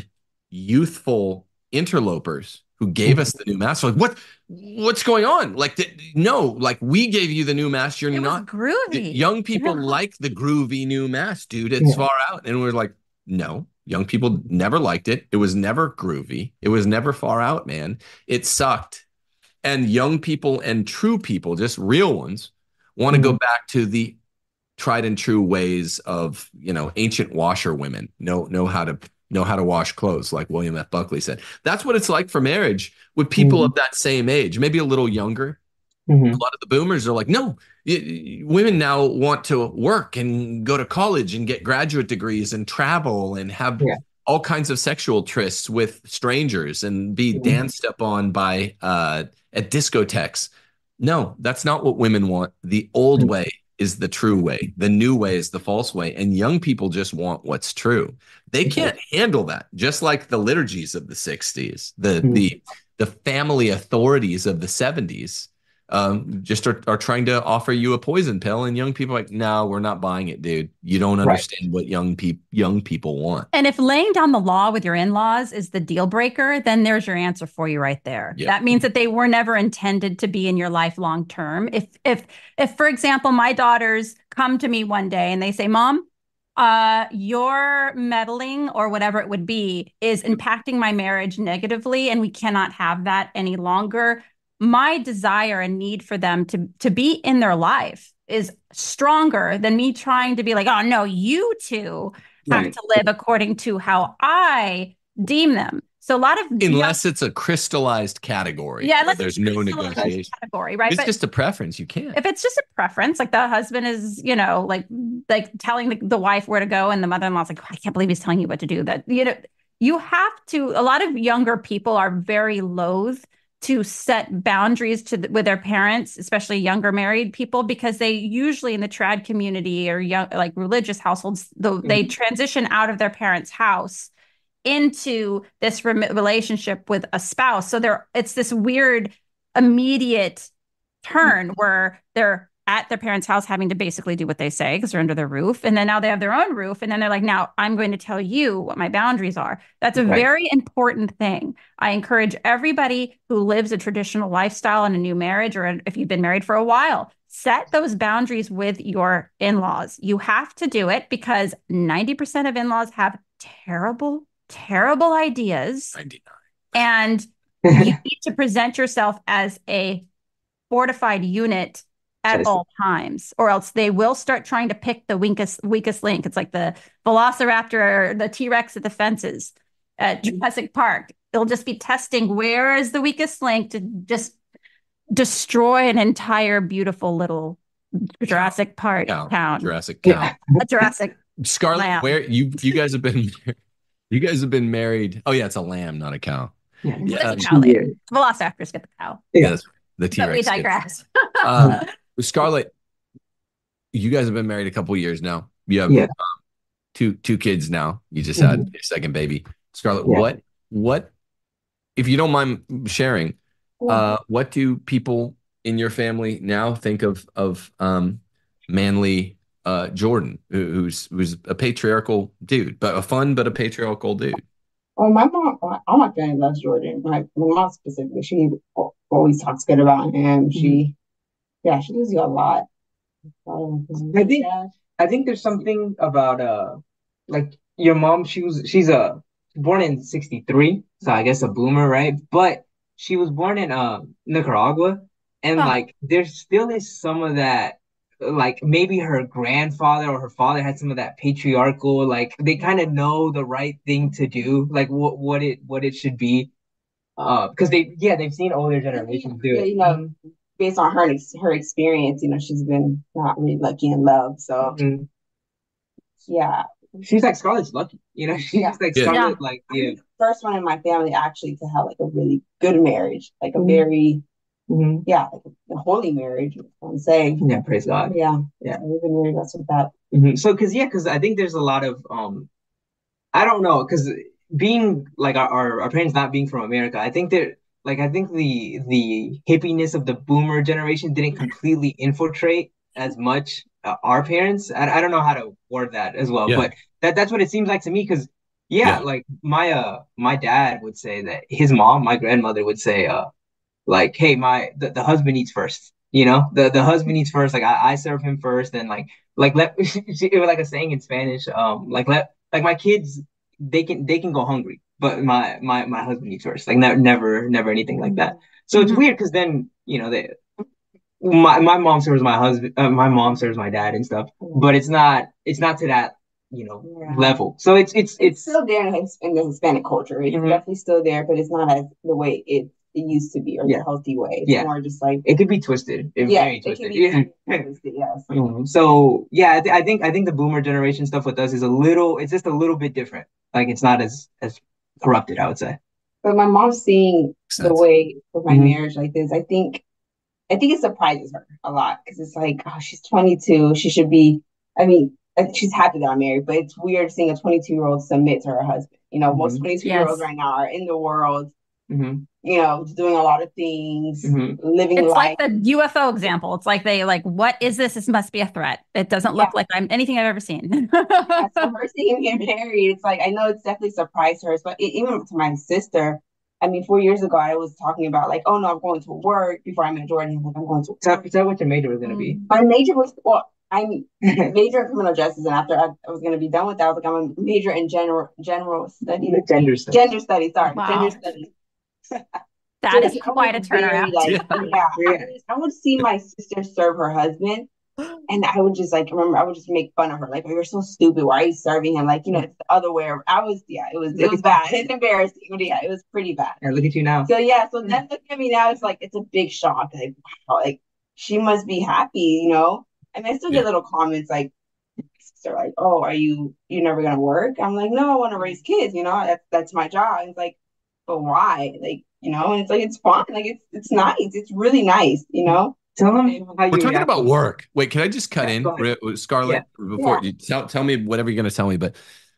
youthful interlopers who gave us the new mass are like, what? What's going on? Like, the, no, like we gave you the new mass. You're it not groovy. Young people yeah. like the groovy new mass, dude. It's yeah. far out. And we're like, no, young people never liked it. It was never groovy. It was never far out, man. It sucked. And young people and true people, just real ones, want to mm-hmm. go back to the tried and true ways of, you know, ancient washerwomen, know, know how to know how to wash clothes, like William F. Buckley said. That's what it's like for marriage with people mm-hmm. of that same age, maybe a little younger. Mm-hmm. A lot of the boomers are like, no, y- women now want to work and go to college and get graduate degrees and travel and have yeah. all kinds of sexual trysts with strangers and be mm-hmm. danced up on by uh, at discotheques. No, that's not what women want. The old mm-hmm. way is the true way. The new way is the false way. And young people just want what's true. They can't handle that. Just like the liturgies of the sixties, the mm-hmm. the the family authorities of the seventies um, just are, are trying to offer you a poison pill. And young people are like, no, we're not buying it, dude. You don't understand right. what young people young people want. And if laying down the law with your in-laws is the deal breaker, then there's your answer for you right there. Yep. That means that they were never intended to be in your life long term. If if if, for example, my daughters come to me one day and they say, Mom, uh, your meddling or whatever it would be is impacting my marriage negatively, and we cannot have that any longer. My desire and need for them to, to be in their life is stronger than me trying to be like, oh, no, you two have right. to live according to how I deem them. So a lot of unless young, it's a crystallized category, yeah, there's no negotiation. Category, right? It's but just a preference. You can't. If it's just a preference, like the husband is, you know, like like telling the, the wife where to go, and the mother-in-law's like, oh, I can't believe he's telling you what to do. That you know, you have to. A lot of younger people are very loath to set boundaries to the, with their parents, especially younger married people, because they usually in the trad community or young like religious households, though mm-hmm. they transition out of their parents' house into this re- relationship with a spouse. So there, it's this weird immediate turn where they're at their parents' house having to basically do what they say because they're under their roof. And then now they have their own roof. And then they're like, now I'm going to tell you what my boundaries are. That's a right. very important thing. I encourage everybody who lives a traditional lifestyle in a new marriage, or if you've been married for a while, set those boundaries with your in-laws. You have to do it because ninety percent of in-laws have terrible terrible ideas. ninety-nine And you need to present yourself as a fortified unit at all times, or else they will start trying to pick the weakest weakest link. It's like the Velociraptor or the T-Rex at the fences at Jurassic Park. It'll just be testing where is the weakest link to just destroy an entire beautiful little Jurassic Park cow. town. Jurassic cow. A Jurassic Scarlett, lamb. where you you guys have been You guys have been married. Oh, yeah, it's a lamb, not a cow. Yeah, yeah. It's a cow yeah. Velociraptors get the cow. Yeah, that's the T-Rex. But we digress. uh, Scarlett, you guys have been married a couple years now. You have yeah. um, two two kids now. You just mm-hmm. had your second baby. Scarlett, yeah. what what if you don't mind sharing, uh, what do people in your family now think of of um, manly Uh, Jordan, who's who's a patriarchal dude, but a fun but a patriarchal dude? Oh, my mom, all my family loves Jordan. My, my mom specifically, she always talks good about him. She, mm-hmm. yeah, she loves you a lot. I think I think there's something about uh, like your mom. She was she's a born in sixty-three, so I guess a boomer, right? But she was born in uh, Nicaragua, and Huh. like there still is some of that, like maybe her grandfather or her father had some of that patriarchal, like they kind of know the right thing to do, like what what it what it should be. Uh, because they yeah they've seen older generations do Yeah, it. you know, based on her ex- her experience, you know, she's been not really lucky in love. So Mhm. yeah, She's like Scarlett's lucky, you know. She's yeah. just like Yeah. Yeah. Scarlett, like I'm yeah. the first one in my family actually to have like a really good marriage, like a Mhm. very Mhm. yeah, like a, a holy marriage. I'm saying, Yeah, praise God. yeah, Yeah. we've been really blessed with that. hmm So, because yeah, because I think there's a lot of um, I don't know, because being like our, our our parents not being from America, I think that like I think the the hippiness of the boomer generation didn't completely infiltrate as much uh, our parents. I, I don't know how to word that as well, Yeah. but that that's what it seems like to me. Because yeah, Yeah. like my uh my dad would say that his mom, my grandmother would say uh like, hey, my the, the husband eats first. You know, the the husband eats first. Like I, I serve him first, and like like let it was like a saying in Spanish. Um, like let like my kids they can they can go hungry, but my my my husband eats first. Like never never never anything like that. So it's Mhm. weird because then you know they my my mom serves my husband, uh, my mom serves my dad and stuff, but it's not it's not to that you know Yeah. level. So it's it's It's it's still there in, His- in the Hispanic culture. It's Mhm. definitely still there, but it's not as the way it, it used to be or Yeah. the healthy way. It's Yeah. more just like it could be twisted, it, yeah, very it can twisted. be Yeah. twisted, yes. Mhm. So yeah, I, th- I think I think the boomer generation stuff with us is a little, it's just a little bit different. Like it's not as as corrupted, I would say. But my mom seeing Makes the sense. way with my Mhm. marriage like this, I think I think it surprises her a lot because it's like, oh, she's twenty-two. She should be, I mean, uh, she's happy that I'm married, but it's weird seeing a twenty-two year old submit to her husband. You know, most Mhm. twenty-two year olds Yes. right now are in the world, Mhm. you know, doing a lot of things, Mhm. living It's life. like the U F O example. It's like they like, what is this? This must be a threat. It doesn't Yeah. look like I'm anything I've ever seen. Yeah, so her seeing him get married, it's like I know it's definitely surprised her. But it, even to my sister, I mean, four years ago, I was talking about like, oh no, I'm going to work before I met Jordan. I'm like, I'm going to So work. is that what your major was gonna be? My major was well, I'm major in criminal justice, and after I, I was going to be done with that, I was like, I'm a major in general general studies, Gender stuff. gender studies. Sorry, Wow. gender studies. That So is I quite a was very turnaround. like, Yeah. yeah, I Yeah. would, I would see my sister serve her husband. And I would just like remember I would just make fun of her, like, oh, you're so stupid. Why are you serving him? Like, you know, it's the other way. around. I was, yeah, it was, it was bad. It's embarrassing, but yeah, it was pretty bad. Yeah, look at you now. So yeah, so then look at me now. It's like it's a big shock. Like, wow, like she must be happy, you know. I mean, I still Yeah. get little comments like, sister, like, oh, are you you never gonna work? I'm like, no, I want to raise kids. You know, that's that's my job. And it's like, but why? Like, you know, and it's like it's fun. Like it's it's nice. It's really nice. You know. Tell them how you We're talking react about when- work. Wait, can I just cut Yeah, in, go ahead. Re- Scarlett, before Yeah. you tell, tell me whatever you're going to tell me? But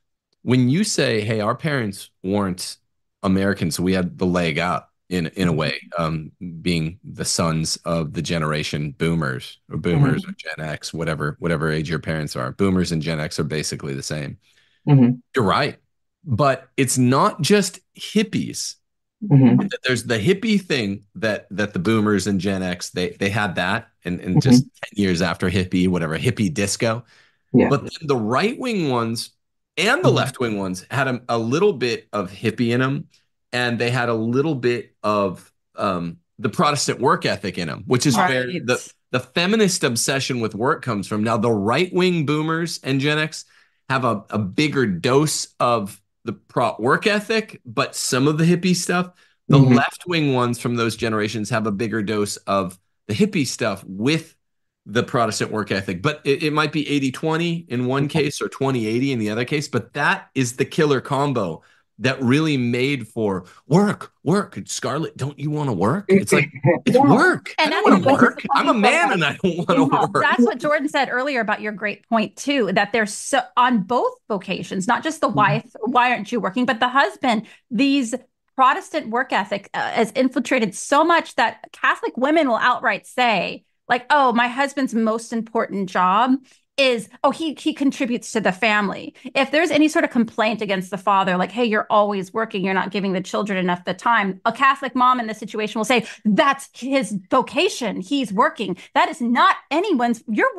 when you say, "Hey, our parents weren't Americans, so we had the leg up," in in a way, um, being the sons of the generation Boomers or Boomers or Gen X, whatever whatever age your parents are, Boomers and Gen X are basically the same. Mhm. You're right, but it's not just hippies. Mhm. There's the hippie thing that that the Boomers and Gen X they they had that, and and Mhm. just ten years after hippie, whatever hippie disco. Yeah. But then the right wing ones and the Mhm. left wing ones had a, a little bit of hippie in them, and they had a little bit of um, the Protestant work ethic in them, which is where Right. the the feminist obsession with work comes from. Now, the right wing Boomers and Gen X have a, a bigger dose of the pro work ethic, but some of the hippie stuff. The Mhm. left wing ones from those generations have a bigger dose of the hippie stuff with the Protestant work ethic. But it, it might be eighty twenty in one case or twenty eighty in the other case. But that is the killer combo that really made for work, work. Scarlett, don't you want to work? It's like, it's Yeah. work. And I don't that's want to what- work. I'm a man and I don't want to Yeah, work. That's what Jordan said earlier about your great point too, that there's so on both vocations, not just the wife, why aren't you working, but the husband, these Protestant work ethic uh, has infiltrated so much that Catholic women will outright say, like, oh, my husband's most important job is, oh, he he contributes to the family. If there's any sort of complaint against the father, like, hey, you're always working, you're not giving the children enough the time, a Catholic mom in this situation will say, that's his vocation. He's working. That is not anyone's, your work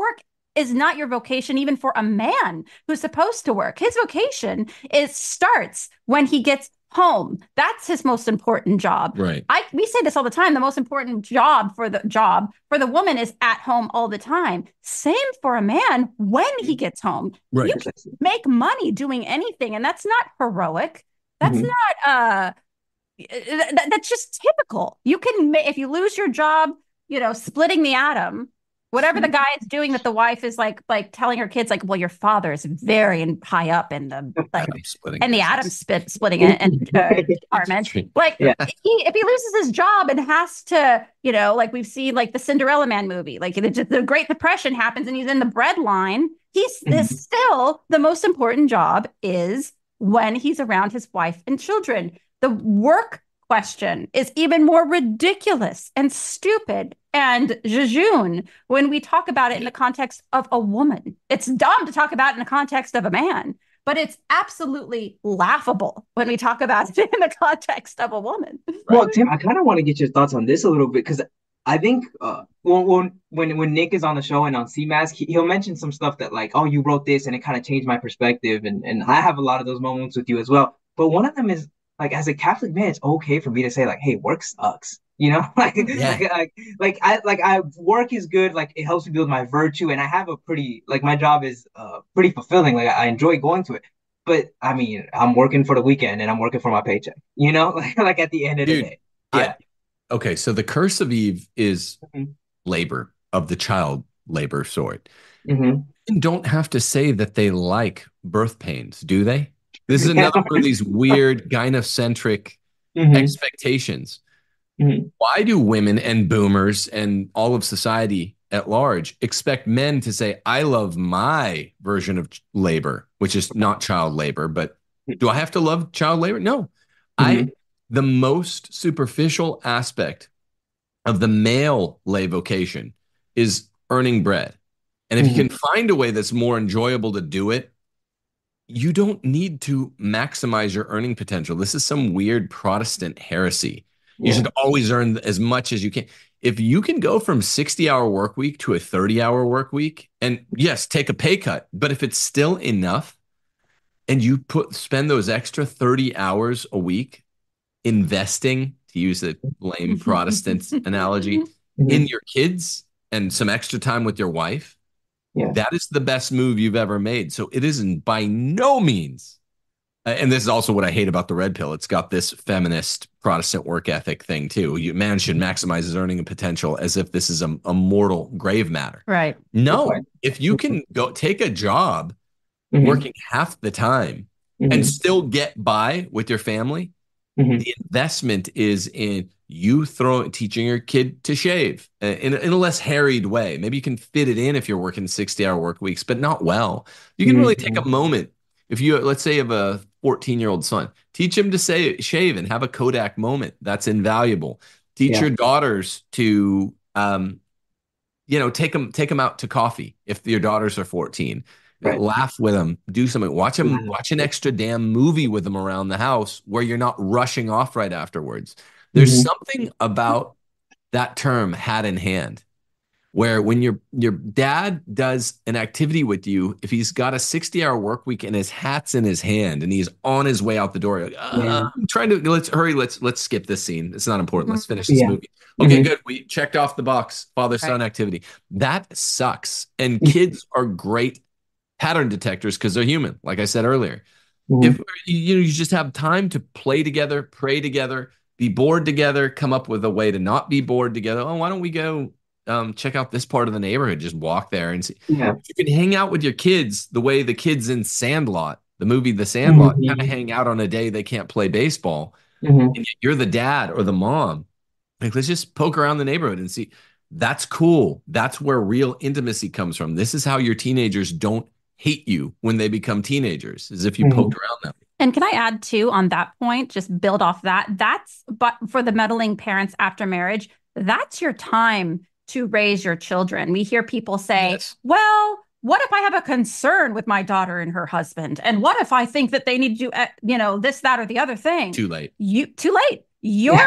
is not your vocation, even for a man who's supposed to work. His vocation is starts when he gets home. That's his most important job. Right. I we say this all the time. The most important job for the job for the woman is at home all the time. Same for a man when he gets home. Right. You can make money doing anything, and that's not heroic. That's Mhm. not uh that, that's just typical. You can ma- if you lose your job, you know, splitting the atom, whatever the guy is doing that the wife is like like telling her kids like, well, your father is very in, high up in the like Atom splitting and the business. atom split splitting it and uh, department. Like Yeah. if he if he loses his job and has to, you know, like we've seen like the Cinderella Man movie, like the, the Great Depression happens and he's in the bread line. He's Mhm. is still the most important job is when he's around his wife and children. The work question is even more ridiculous and stupid and jejune when we talk about it in the context of a woman. It's dumb to talk about it in the context of a man, but it's absolutely laughable when we talk about it in the context of a woman. Well, Tim, I kind of want to get your thoughts on this a little bit because I think uh, when when when Nick is on the show and on C MASK, he, he'll mention some stuff that like, oh, you wrote this and it kind of changed my perspective, and and I have a lot of those moments with you as well. But one of them is like, as a Catholic man, it's okay for me to say like, hey, work sucks, you know, like Yeah. like, like like I like I work is good, like it helps me build my virtue, and I have a pretty like my job is uh pretty fulfilling, like I, I enjoy going to it. But I mean, I'm working for the weekend and I'm working for my paycheck, you know, like, like at the end of the Dude, day. Yeah. I, okay, so the curse of Eve is Mhm. labor of the child labor sort. Mhm. And don't have to say that they like birth pains, do they? This is another one of these weird gynocentric Mhm. expectations. Mhm. Why do women and boomers and all of society at large expect men to say, I love my version of ch- labor, which is not child labor, but do I have to love child labor? No. I Mhm. the most superficial aspect of the male lay vocation is earning bread. And if you Mhm. can find a way that's more enjoyable to do it, you don't need to maximize your earning potential. This is some weird Protestant heresy. You Yeah. should always earn as much as you can. If you can go from sixty hour work week to a thirty hour work week, and yes, take a pay cut, but if it's still enough and you put spend those extra thirty hours a week investing, to use a lame Protestant analogy, in Mhm. your kids and some extra time with your wife, Yeah. that is the best move you've ever made. So it isn't by no means. uh, And this is also what I hate about the red pill. It's got this feminist Protestant work ethic thing too. You, man should maximize his earning potential as if this is a, a mortal grave matter. Right. No, Right. if you can go take a job Mhm. working half the time and Mhm. still get by with your family, Mhm. the investment is in you throwing teaching your kid to shave uh, in, a- in a less harried way. Maybe you can fit it in if you're working sixty hour work weeks, but not well. You can really take a Mhm. moment. If you, let's say, you have a fourteen year old son, teach him to say shave and have a Kodak moment. That's invaluable. Teach Yeah. your daughters to, um, you know, take them take them out to coffee if your daughters are fourteen. Right. Laugh with them, do something, watch them, Wow. watch an extra damn movie with them around the house where you're not rushing off right afterwards. There's Mhm. something about that term hat in hand where when your your dad does an activity with you, if he's got a sixty hour work week and his hat's in his hand and he's on his way out the door, you're like, Yeah. uh, I'm trying to let's hurry, let's let's skip this scene. It's not important. Let's finish this Yeah. movie. Okay, Mhm. good. We checked off the box, father-son Right. activity. That sucks. And kids are great pattern detectors because they're human, like I said earlier. Mhm. If you know you just have time to play together, pray together, be bored together, come up with a way to not be bored together. Oh, why don't we go um, check out this part of the neighborhood? Just walk there and see. Yeah. You can hang out with your kids the way the kids in Sandlot, the movie The Sandlot, kind of Mhm. hang out on a day they can't play baseball. Mhm. And yet you're the dad or the mom. Like, let's just poke around the neighborhood and see. That's cool. That's where real intimacy comes from. This is how your teenagers don't hate you when they become teenagers, as if you Mhm. poked around them. And can I add too on that point, just build off that? That's but for the meddling parents after marriage, that's your time to raise your children. We hear people say, Yes. well, what if I have a concern with my daughter and her husband? And what if I think that they need to do, uh, you know, this, that, or the other thing? Too late. You too late. Your Yeah.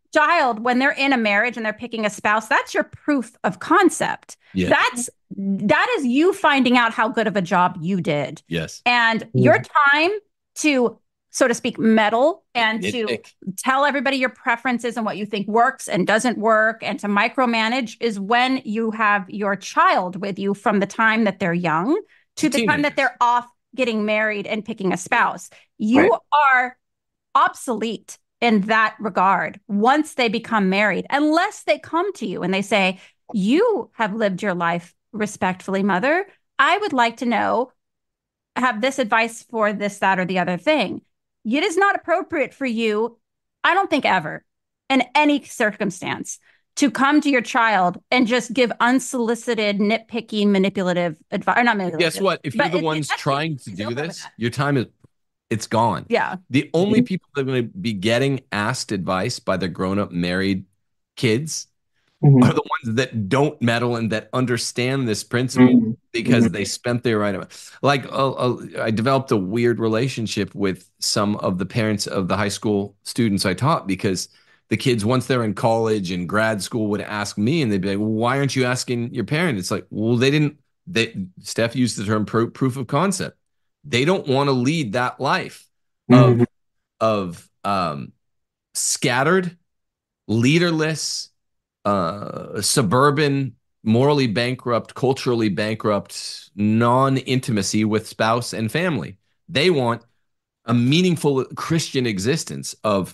child, when they're in a marriage and they're picking a spouse, that's your proof of concept. Yeah. That's that is you finding out how good of a job you did. Yes. And your time to, so to speak, meddle and to Nitpick. tell everybody your preferences and what you think works and doesn't work and to micromanage is when you have your child with you from the time that they're young to the time that they're off getting married and picking a spouse. You Right. are obsolete in that regard once they become married, unless they come to you and they say, you have lived your life respectfully, mother. I would like to know, have this advice for this, that, or the other thing. It is not appropriate for you, I don't think ever, in any circumstance, to come to your child and just give unsolicited, nitpicky, manipulative advice. Or not manipulative. Guess what? If you're but the it- ones it- trying to do this, your time is it's gone. Yeah. The only people that are going to be getting asked advice by their grown-up married kids Mhm. are the ones that don't meddle and that understand this principle Mhm. because Mhm. they spent their right. Like uh, uh, I developed a weird relationship with some of the parents of the high school students I taught because the kids, once they're in college and grad school, would ask me and they'd be like, well, why aren't you asking your parent? It's like, well, they didn't, they, Steph used the term pro- proof of concept. They don't want to lead that life of, Mhm. of um, scattered, leaderless, uh, suburban, morally bankrupt, culturally bankrupt, non-intimacy with spouse and family. They want a meaningful Christian existence of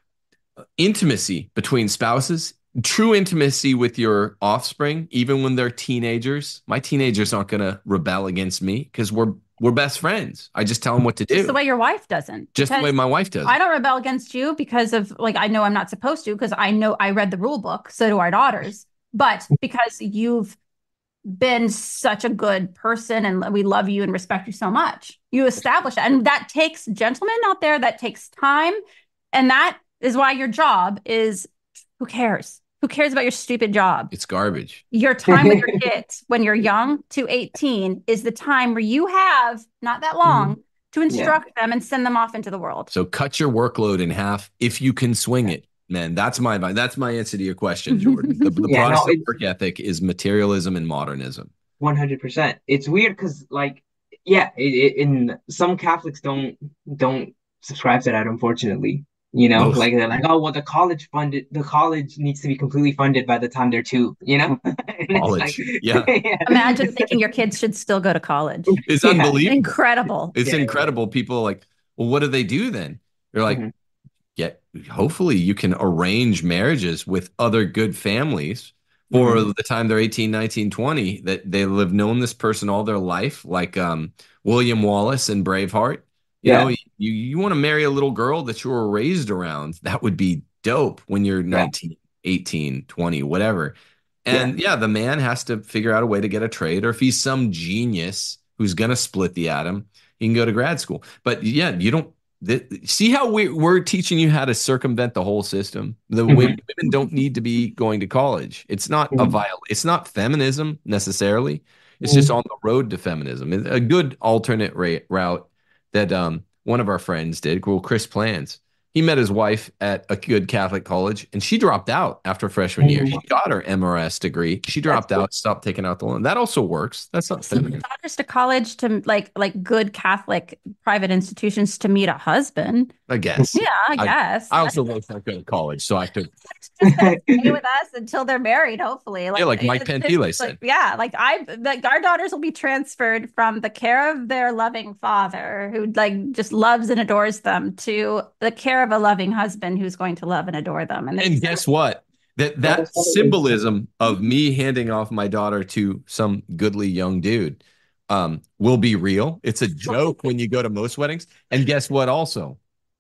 intimacy between spouses, true intimacy with your offspring, even when they're teenagers. My teenagers aren't going to rebel against me because we're we're best friends. I just tell them what to do. Just the way your wife doesn't. Just the way my wife does. I don't rebel against you because of, like, I know I'm not supposed to because I know I read the rule book. So do our daughters. But because you've been such a good person and we love you and respect you so much, you establish that. And that takes gentlemen out there, that takes time. And that is why your job is, who cares? Who cares about your stupid job? It's garbage. Your time with your kids when you're young to eighteen is the time where you have, not that long, to instruct yeah. them and send them off into the world. So cut your workload in half if you can swing it, man. That's my advice. That's my answer to your question, Jordan. The, the yeah, Protestant no, work ethic is materialism and modernism. one hundred percent. It's weird because, like, yeah, it, it, in some Catholics don't don't subscribe to that, unfortunately. You know, Most. like they're like, oh, well, the college funded, the college needs to be completely funded by the time they're two, you know? College, like, yeah. yeah. Imagine thinking your kids should still go to college. It's yeah. unbelievable. Incredible. It's yeah. incredible. People are like, well, what do they do then? They're like, mm-hmm. yeah, hopefully you can arrange marriages with other good families for mm-hmm. the time they're eighteen, nineteen, twenty, that they'll have known this person all their life, like um, William Wallace in Braveheart. You yeah. know, you, you want to marry a little girl that you were raised around. That would be dope when you're nineteen, yeah. eighteen, twenty, whatever. And yeah. yeah, the man has to figure out a way to get a trade, or if he's some genius who's going to split the atom, he can go to grad school. But yeah, you don't th- see how we, we're teaching you how to circumvent the whole system. The mm-hmm. women, women don't need to be going to college. It's not mm-hmm. a viol- It's not feminism necessarily. It's mm-hmm. just on the road to feminism. It's a good alternate rate, route. That um one of our friends did, well, Chris Plans. He met his wife at a good Catholic college, and she dropped out after freshman year. She got her M R S degree. She dropped That's out, good. stopped taking out the loan. That also works. That's not feminine. Daughters to college to like like good Catholic private institutions to meet a husband. I guess. Yeah, I, I guess. I also both not go to college, so I could just stay with us until they're married, hopefully. Like, yeah, like Mike Pentile said. Like, yeah, like I like our daughters will be transferred from the care of their loving father, who like just loves and adores them, to the care of a loving husband who's going to love and adore them. And, and guess what? That that symbolism of me handing off my daughter to some goodly young dude um, will be real. It's a joke when you go to most weddings. And guess what? Also,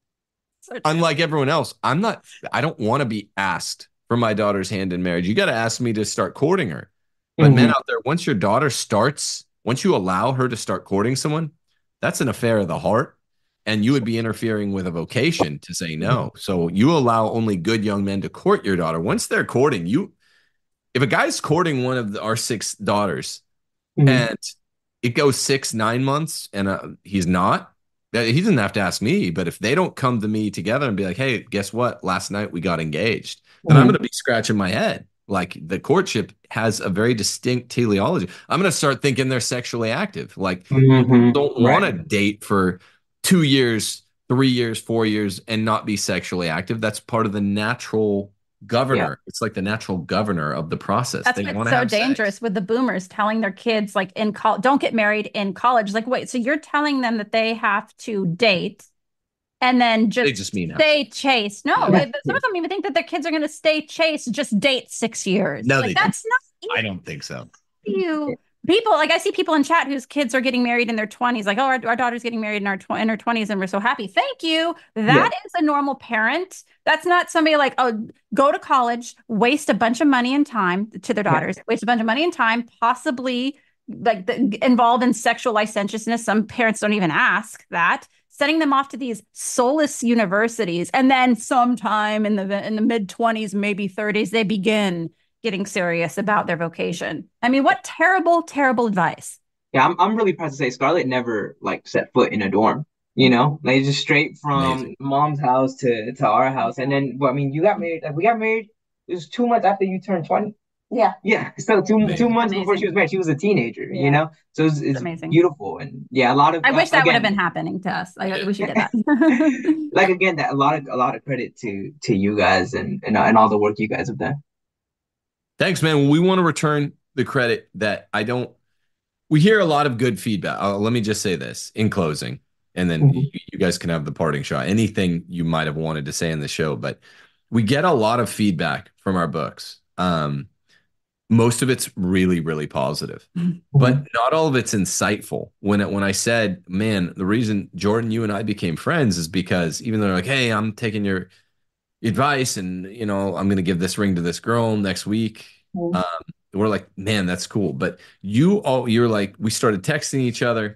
so unlike everyone else, I'm not. I don't want to be asked for my daughter's hand in marriage. You got to ask me to start courting her. But mm-hmm. men out there, once your daughter starts, once you allow her to start courting someone, that's an affair of the heart. And you would be interfering with a vocation to say no. So you allow only good young men to court your daughter. Once they're courting you, if a guy's courting one of the, our six daughters mm-hmm. and it goes six, nine months and uh, he's not, That he doesn't have to ask me, but if they don't come to me together and be like, "Hey, guess what? Last night we got engaged," then I'm Mhm. going to be scratching my head. Like the courtship has a very distinct teleology. I'm going to start thinking they're sexually active. Like people Mhm. don't want Right. to date for two years, three years, four years, and not be sexually active. That's part of the natural Yeah. governor. It's like the natural governor of the process. That's They what's want to so have dangerous sex. with the boomers telling their kids, like in college, don't get married in college. Like, wait, so you're telling them that they have to date and then They just just mean have stay sex. chaste? No, Yeah. it- some of them even think that their kids are going to stay chaste, just date six years. No, Like, they don't. that's not I don't think so. you. People, like I see people in chat whose kids are getting married in their twenties, like, oh, our, our daughter's getting married in our tw in her twenties and we're so happy. Thank you. Yeah. That is a normal parent. That's not somebody like, oh, go to college, waste a bunch of money and time to their Yeah. daughters, waste a bunch of money and time, possibly like the, involved in sexual licentiousness. Some parents don't even ask that. Sending them off to these soulless universities, and then sometime in the in the mid twenties, maybe thirties, they begin getting serious about their vocation. I mean, what terrible, terrible advice. Yeah, I'm I'm really proud to say Scarlett never like set foot in a dorm. You know, like just straight Amazing. from mom's house to to our house, and then well, I mean, you got married. Like we got married. It was two months after you turned twenty. Yeah. Yeah, so two two Amazing. months before she Amazing. was married, she was a teenager. You Yeah. know, so it's, It's it's amazing. beautiful, and yeah, a lot of I uh, wish that would have been again, happening to us. I, I wish you did that. like again, that a lot of a lot of credit to to you guys and and, uh, and all the work you guys have done. Thanks, man. We want to return the credit that I don't. We hear a lot of good feedback. Uh, let me just say this in closing, and then you, Mhm. you guys can have the parting shot. Anything you might have wanted to say in the show, but we get a lot of feedback from our books. Um, most of it's really, really positive, but Mhm. not all of it's insightful. When it, when I said, man, the reason Jordan, you and I became friends is because even though they're like, hey, I'm taking your advice and you know I'm going to give this ring to this girl next week. Mhm. Um, we're like, man, that's cool. But you all, you're like, we started texting each other,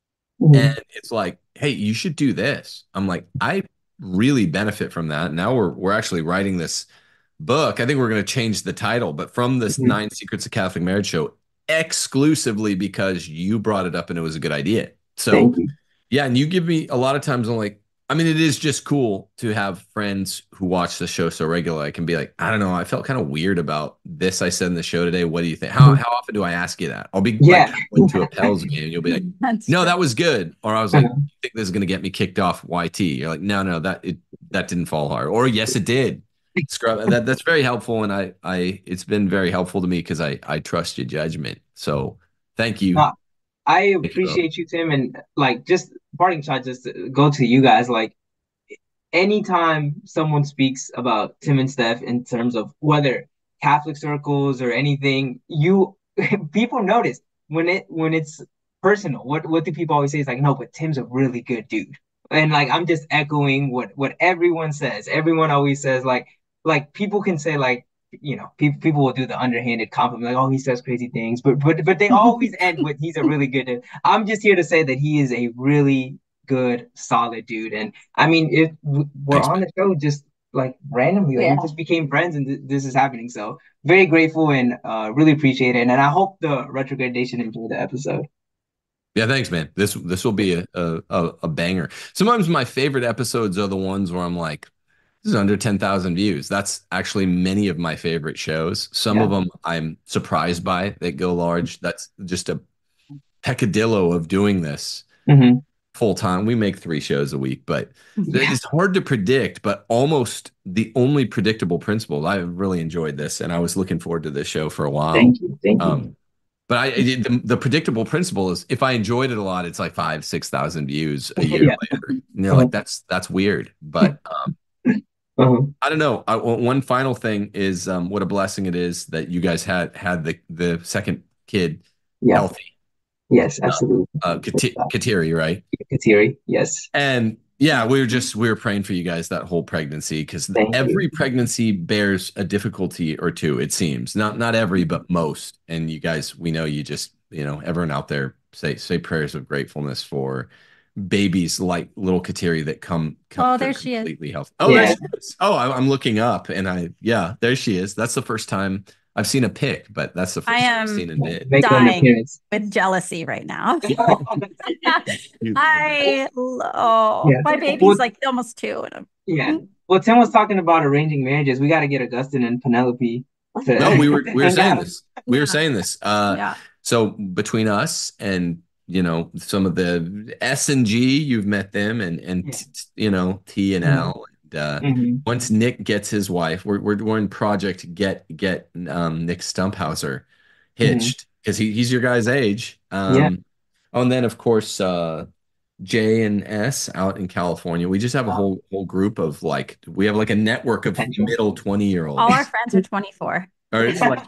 Mhm. and it's like, hey, you should do this. I'm like, I really benefit from that. Now we're we're actually writing this book. I think we're going to change the title, but from this Mhm. Nine Secrets of Catholic Marriage show, exclusively because you brought it up and it was a good idea. So Thank you. yeah, and you give me a lot of times I'm like, I mean, it is just cool to have friends who watch the show so regularly. I can be like, I don't know, I felt kind of weird about this I said in the show today. What do you think? How Mhm. how often do I ask you that? I'll be like Yeah. going to a Pels game and you'll be like, That's no, true. that was good. Or I was like, Uh-huh. you think this is gonna get me kicked off Y T? You're like, no, no, that it that didn't fall hard. Or yes, it did. Scrub that that's very helpful. And I I it's been very helpful to me because I I trust your judgment. So thank you. No, I Thank you both. appreciate you, Tim, and like just parting shot, just to go to you guys. Like anytime someone speaks about Tim and Steph in terms of whether Catholic circles or anything, you people notice when it when it's personal. What what do people always say? It's like, no, but Tim's a really good dude. And like I'm just echoing what what everyone says. Everyone always says like like people can say like you know people people will do the underhanded compliment like oh he says crazy things but but but they always end with he's a really good dude. I'm just here to say that he is a really good solid dude and I mean, if we're Thanks, on man. the show just like randomly, like Yeah. we just became friends and th this is happening. So very grateful and uh really appreciate it. And I hope the Retrograde Nation enjoyed the episode. Yeah, thanks, man. This this will be a, a a a banger. Sometimes my favorite episodes are the ones where I'm like, this is under ten thousand views. That's actually many of my favorite shows. Some of Yeah. them I'm surprised by that go large. That's just a peccadillo of doing this Hmm. full time. We make three shows a week, but Yeah. it's hard to predict, but almost the only predictable principle. I really enjoyed this and I was looking forward to this show for a while. Thank you. Thank you. Um, but I the, the predictable principle is if I enjoyed it a lot, it's like five, six thousand views a year Yeah. later. And you're Uh-huh. like, that's that's weird. But um, Uh-huh. I don't know. I, one final thing is um, what a blessing it is that you guys had had the the second kid Yeah. healthy. Yes, absolutely. Uh, Kati- Kateri, right? Kateri. Yes. And yeah, we were just we were praying for you guys that whole pregnancy because Thank you. every pregnancy bears a difficulty or two, it seems. Not not every, but most. And you guys, we know you just, you know, everyone out there say say prayers of gratefulness for babies like little Kateri that come come Oh, through there she is. completely healthy. Oh, there Yeah. she is. Oh, I, I'm looking up and I yeah, there she is. That's the first time I've seen a pic, but that's the first I time I've am seen a bit. Make an dying appearance. with jealousy right now. You- I oh, Yeah. my baby's Well, like almost two, and I'm yeah. Well, Tim was talking about arranging marriages. We got to get Augustine and Penelope to No, we were to we were hang saying out. this. We were Yeah. saying this. Uh, yeah. so between us and you know some of the S and G, you've met them, and and Yeah. t- you know T and L. And uh, hmm once Nick gets his wife, we're we're we're in project get get um, Nick Stumphauser hmm hitched because he he's your guy's age. Yeah. Um, oh, and then of course uh, J and S out in California. We just have a whole whole group of like we have like a network of Potential. middle twenty year olds. All our friends are twenty-four. Or it's like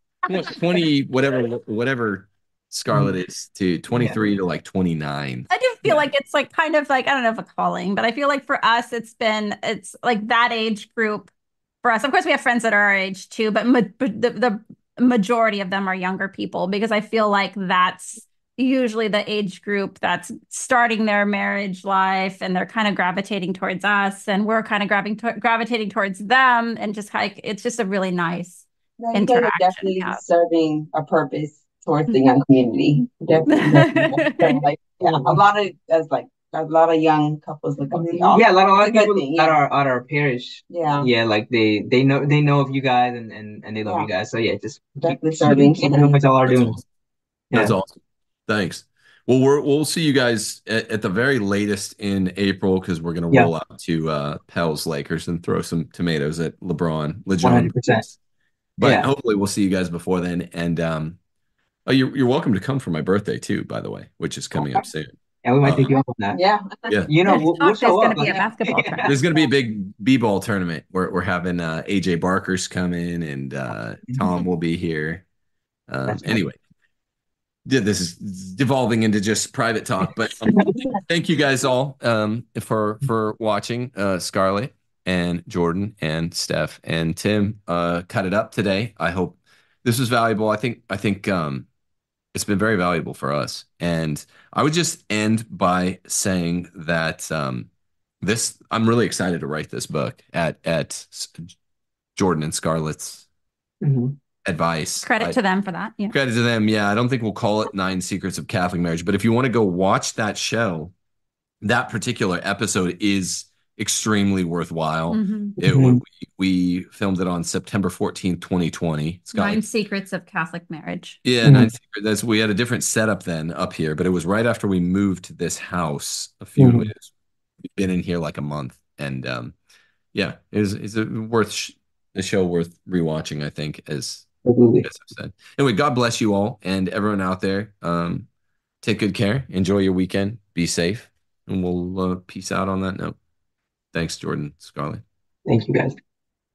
twenty, whatever, whatever Scarlett is to twenty-three to like twenty-nine. I do feel Yeah. like it's like kind of like, I don't know if a calling, but I feel like for us, it's been, it's like that age group for us. Of course, we have friends that are our age too, but ma but the, the majority of them are younger people because I feel like that's usually the age group that's starting their marriage life and they're kind of gravitating towards us and we're kind of grabbing to gravitating towards them and just like, it's just a really nice No, you guys are interaction. definitely Yeah. serving a purpose towards the young community. Definitely, definitely. So, like, yeah, a lot of as like a lot of young couples look up to y'all. Yeah, a lot, a lot It's of a good people thing, at yeah. our at our parish. Yeah, Yeah, like they they know they know of you guys and and, and they love Yeah. you guys. So yeah, just keep, definitely keep, serving. keep doing what y'all are That's doing. awesome. That's Yeah. awesome. Thanks. Well, we're, we'll see you guys at, at the very latest in April because we're going to Yeah. roll out to uh, Pels Lakers and throw some tomatoes at LeBron. LeJon. one hundred percent. But Yeah. hopefully we'll see you guys before then. And um, oh, you're, you're welcome to come for my birthday too, by the way, which is coming up soon. And we might Uh, take you up on that. Yeah. Yeah. You know, There's we'll, talk we'll there's show going up. to be a Like, basketball tournament. There's going to be a big b-ball tournament. We're, we're having uh, A J Barker's coming and uh, Tom will be here. Um, That's right. anyway, yeah, this is devolving into just private talk, but um, thank you guys all um, for for watching. Uh, Scarlett and Jordan and Steph and Tim uh, cut it up today. I hope this was valuable. I think I think um, it's been very valuable for us. And I would just end by saying that um, this I'm really excited to write this book at at Jordan and Scarlett's Mhm. advice. Credit I- to them for that. Yeah. Credit to them. Yeah, I don't think we'll call it Nine Secrets of Catholic Marriage, but if you want to go watch that show, that particular episode is extremely worthwhile. Mhm. It, Mhm. we, we filmed it on September fourteenth, twenty twenty. It's got Nine like, Secrets of Catholic Marriage. yeah, Mhm. Nine Secrets. That's, we had a different setup then up here, but it was right after we moved to this house a few Mhm. we've been in here like a month. And um, yeah, it was, it's a worth sh- a show worth rewatching, I think, as Absolutely. as I've said. Anyway, God bless you all and everyone out there. Um, take good care. Enjoy your weekend. Be safe. And we'll uh, peace out on that note. Thanks, Jordan, Scarlett. Thank you guys.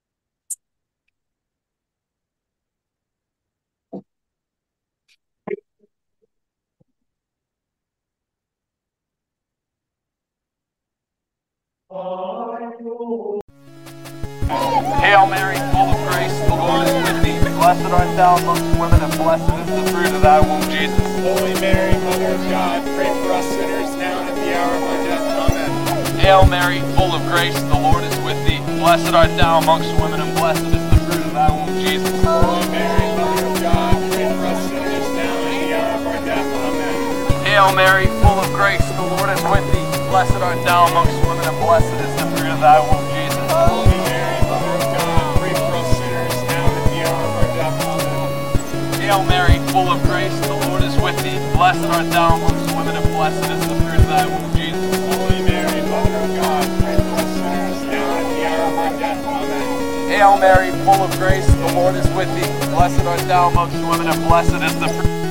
Hail Mary, full of grace, the Lord is with thee. Blessed art thou amongst women, and blessed is the fruit of thy womb, Jesus. Holy Mary, Mother of God, pray for us sinners now and at the hour of our death. Amen. Hail Mary, full of grace, the Lord is with thee. Blessed art thou amongst women, and blessed is the fruit of thy womb, Jesus. Holy Mary, Mother of God, pray for us sinners now and at the hour of our death. Amen. Hail Mary, full of grace, the Lord is with thee. Blessed art thou amongst women, and blessed is the fruit of thy womb, Jesus. Holy Mary, Mother of God, pray for us sinners now and at the hour of our death. Amen. Hail Mary, full of grace, the Lord is with thee. Blessed art thou amongst women, and blessed is the fruit of thy womb, Jesus. Holy Mary, Mother of God, pray for us sinners now and at the hour of our death. Amen. Hail Mary, full of grace, the Lord is with thee. Blessed art thou amongst women, and blessed is the fruit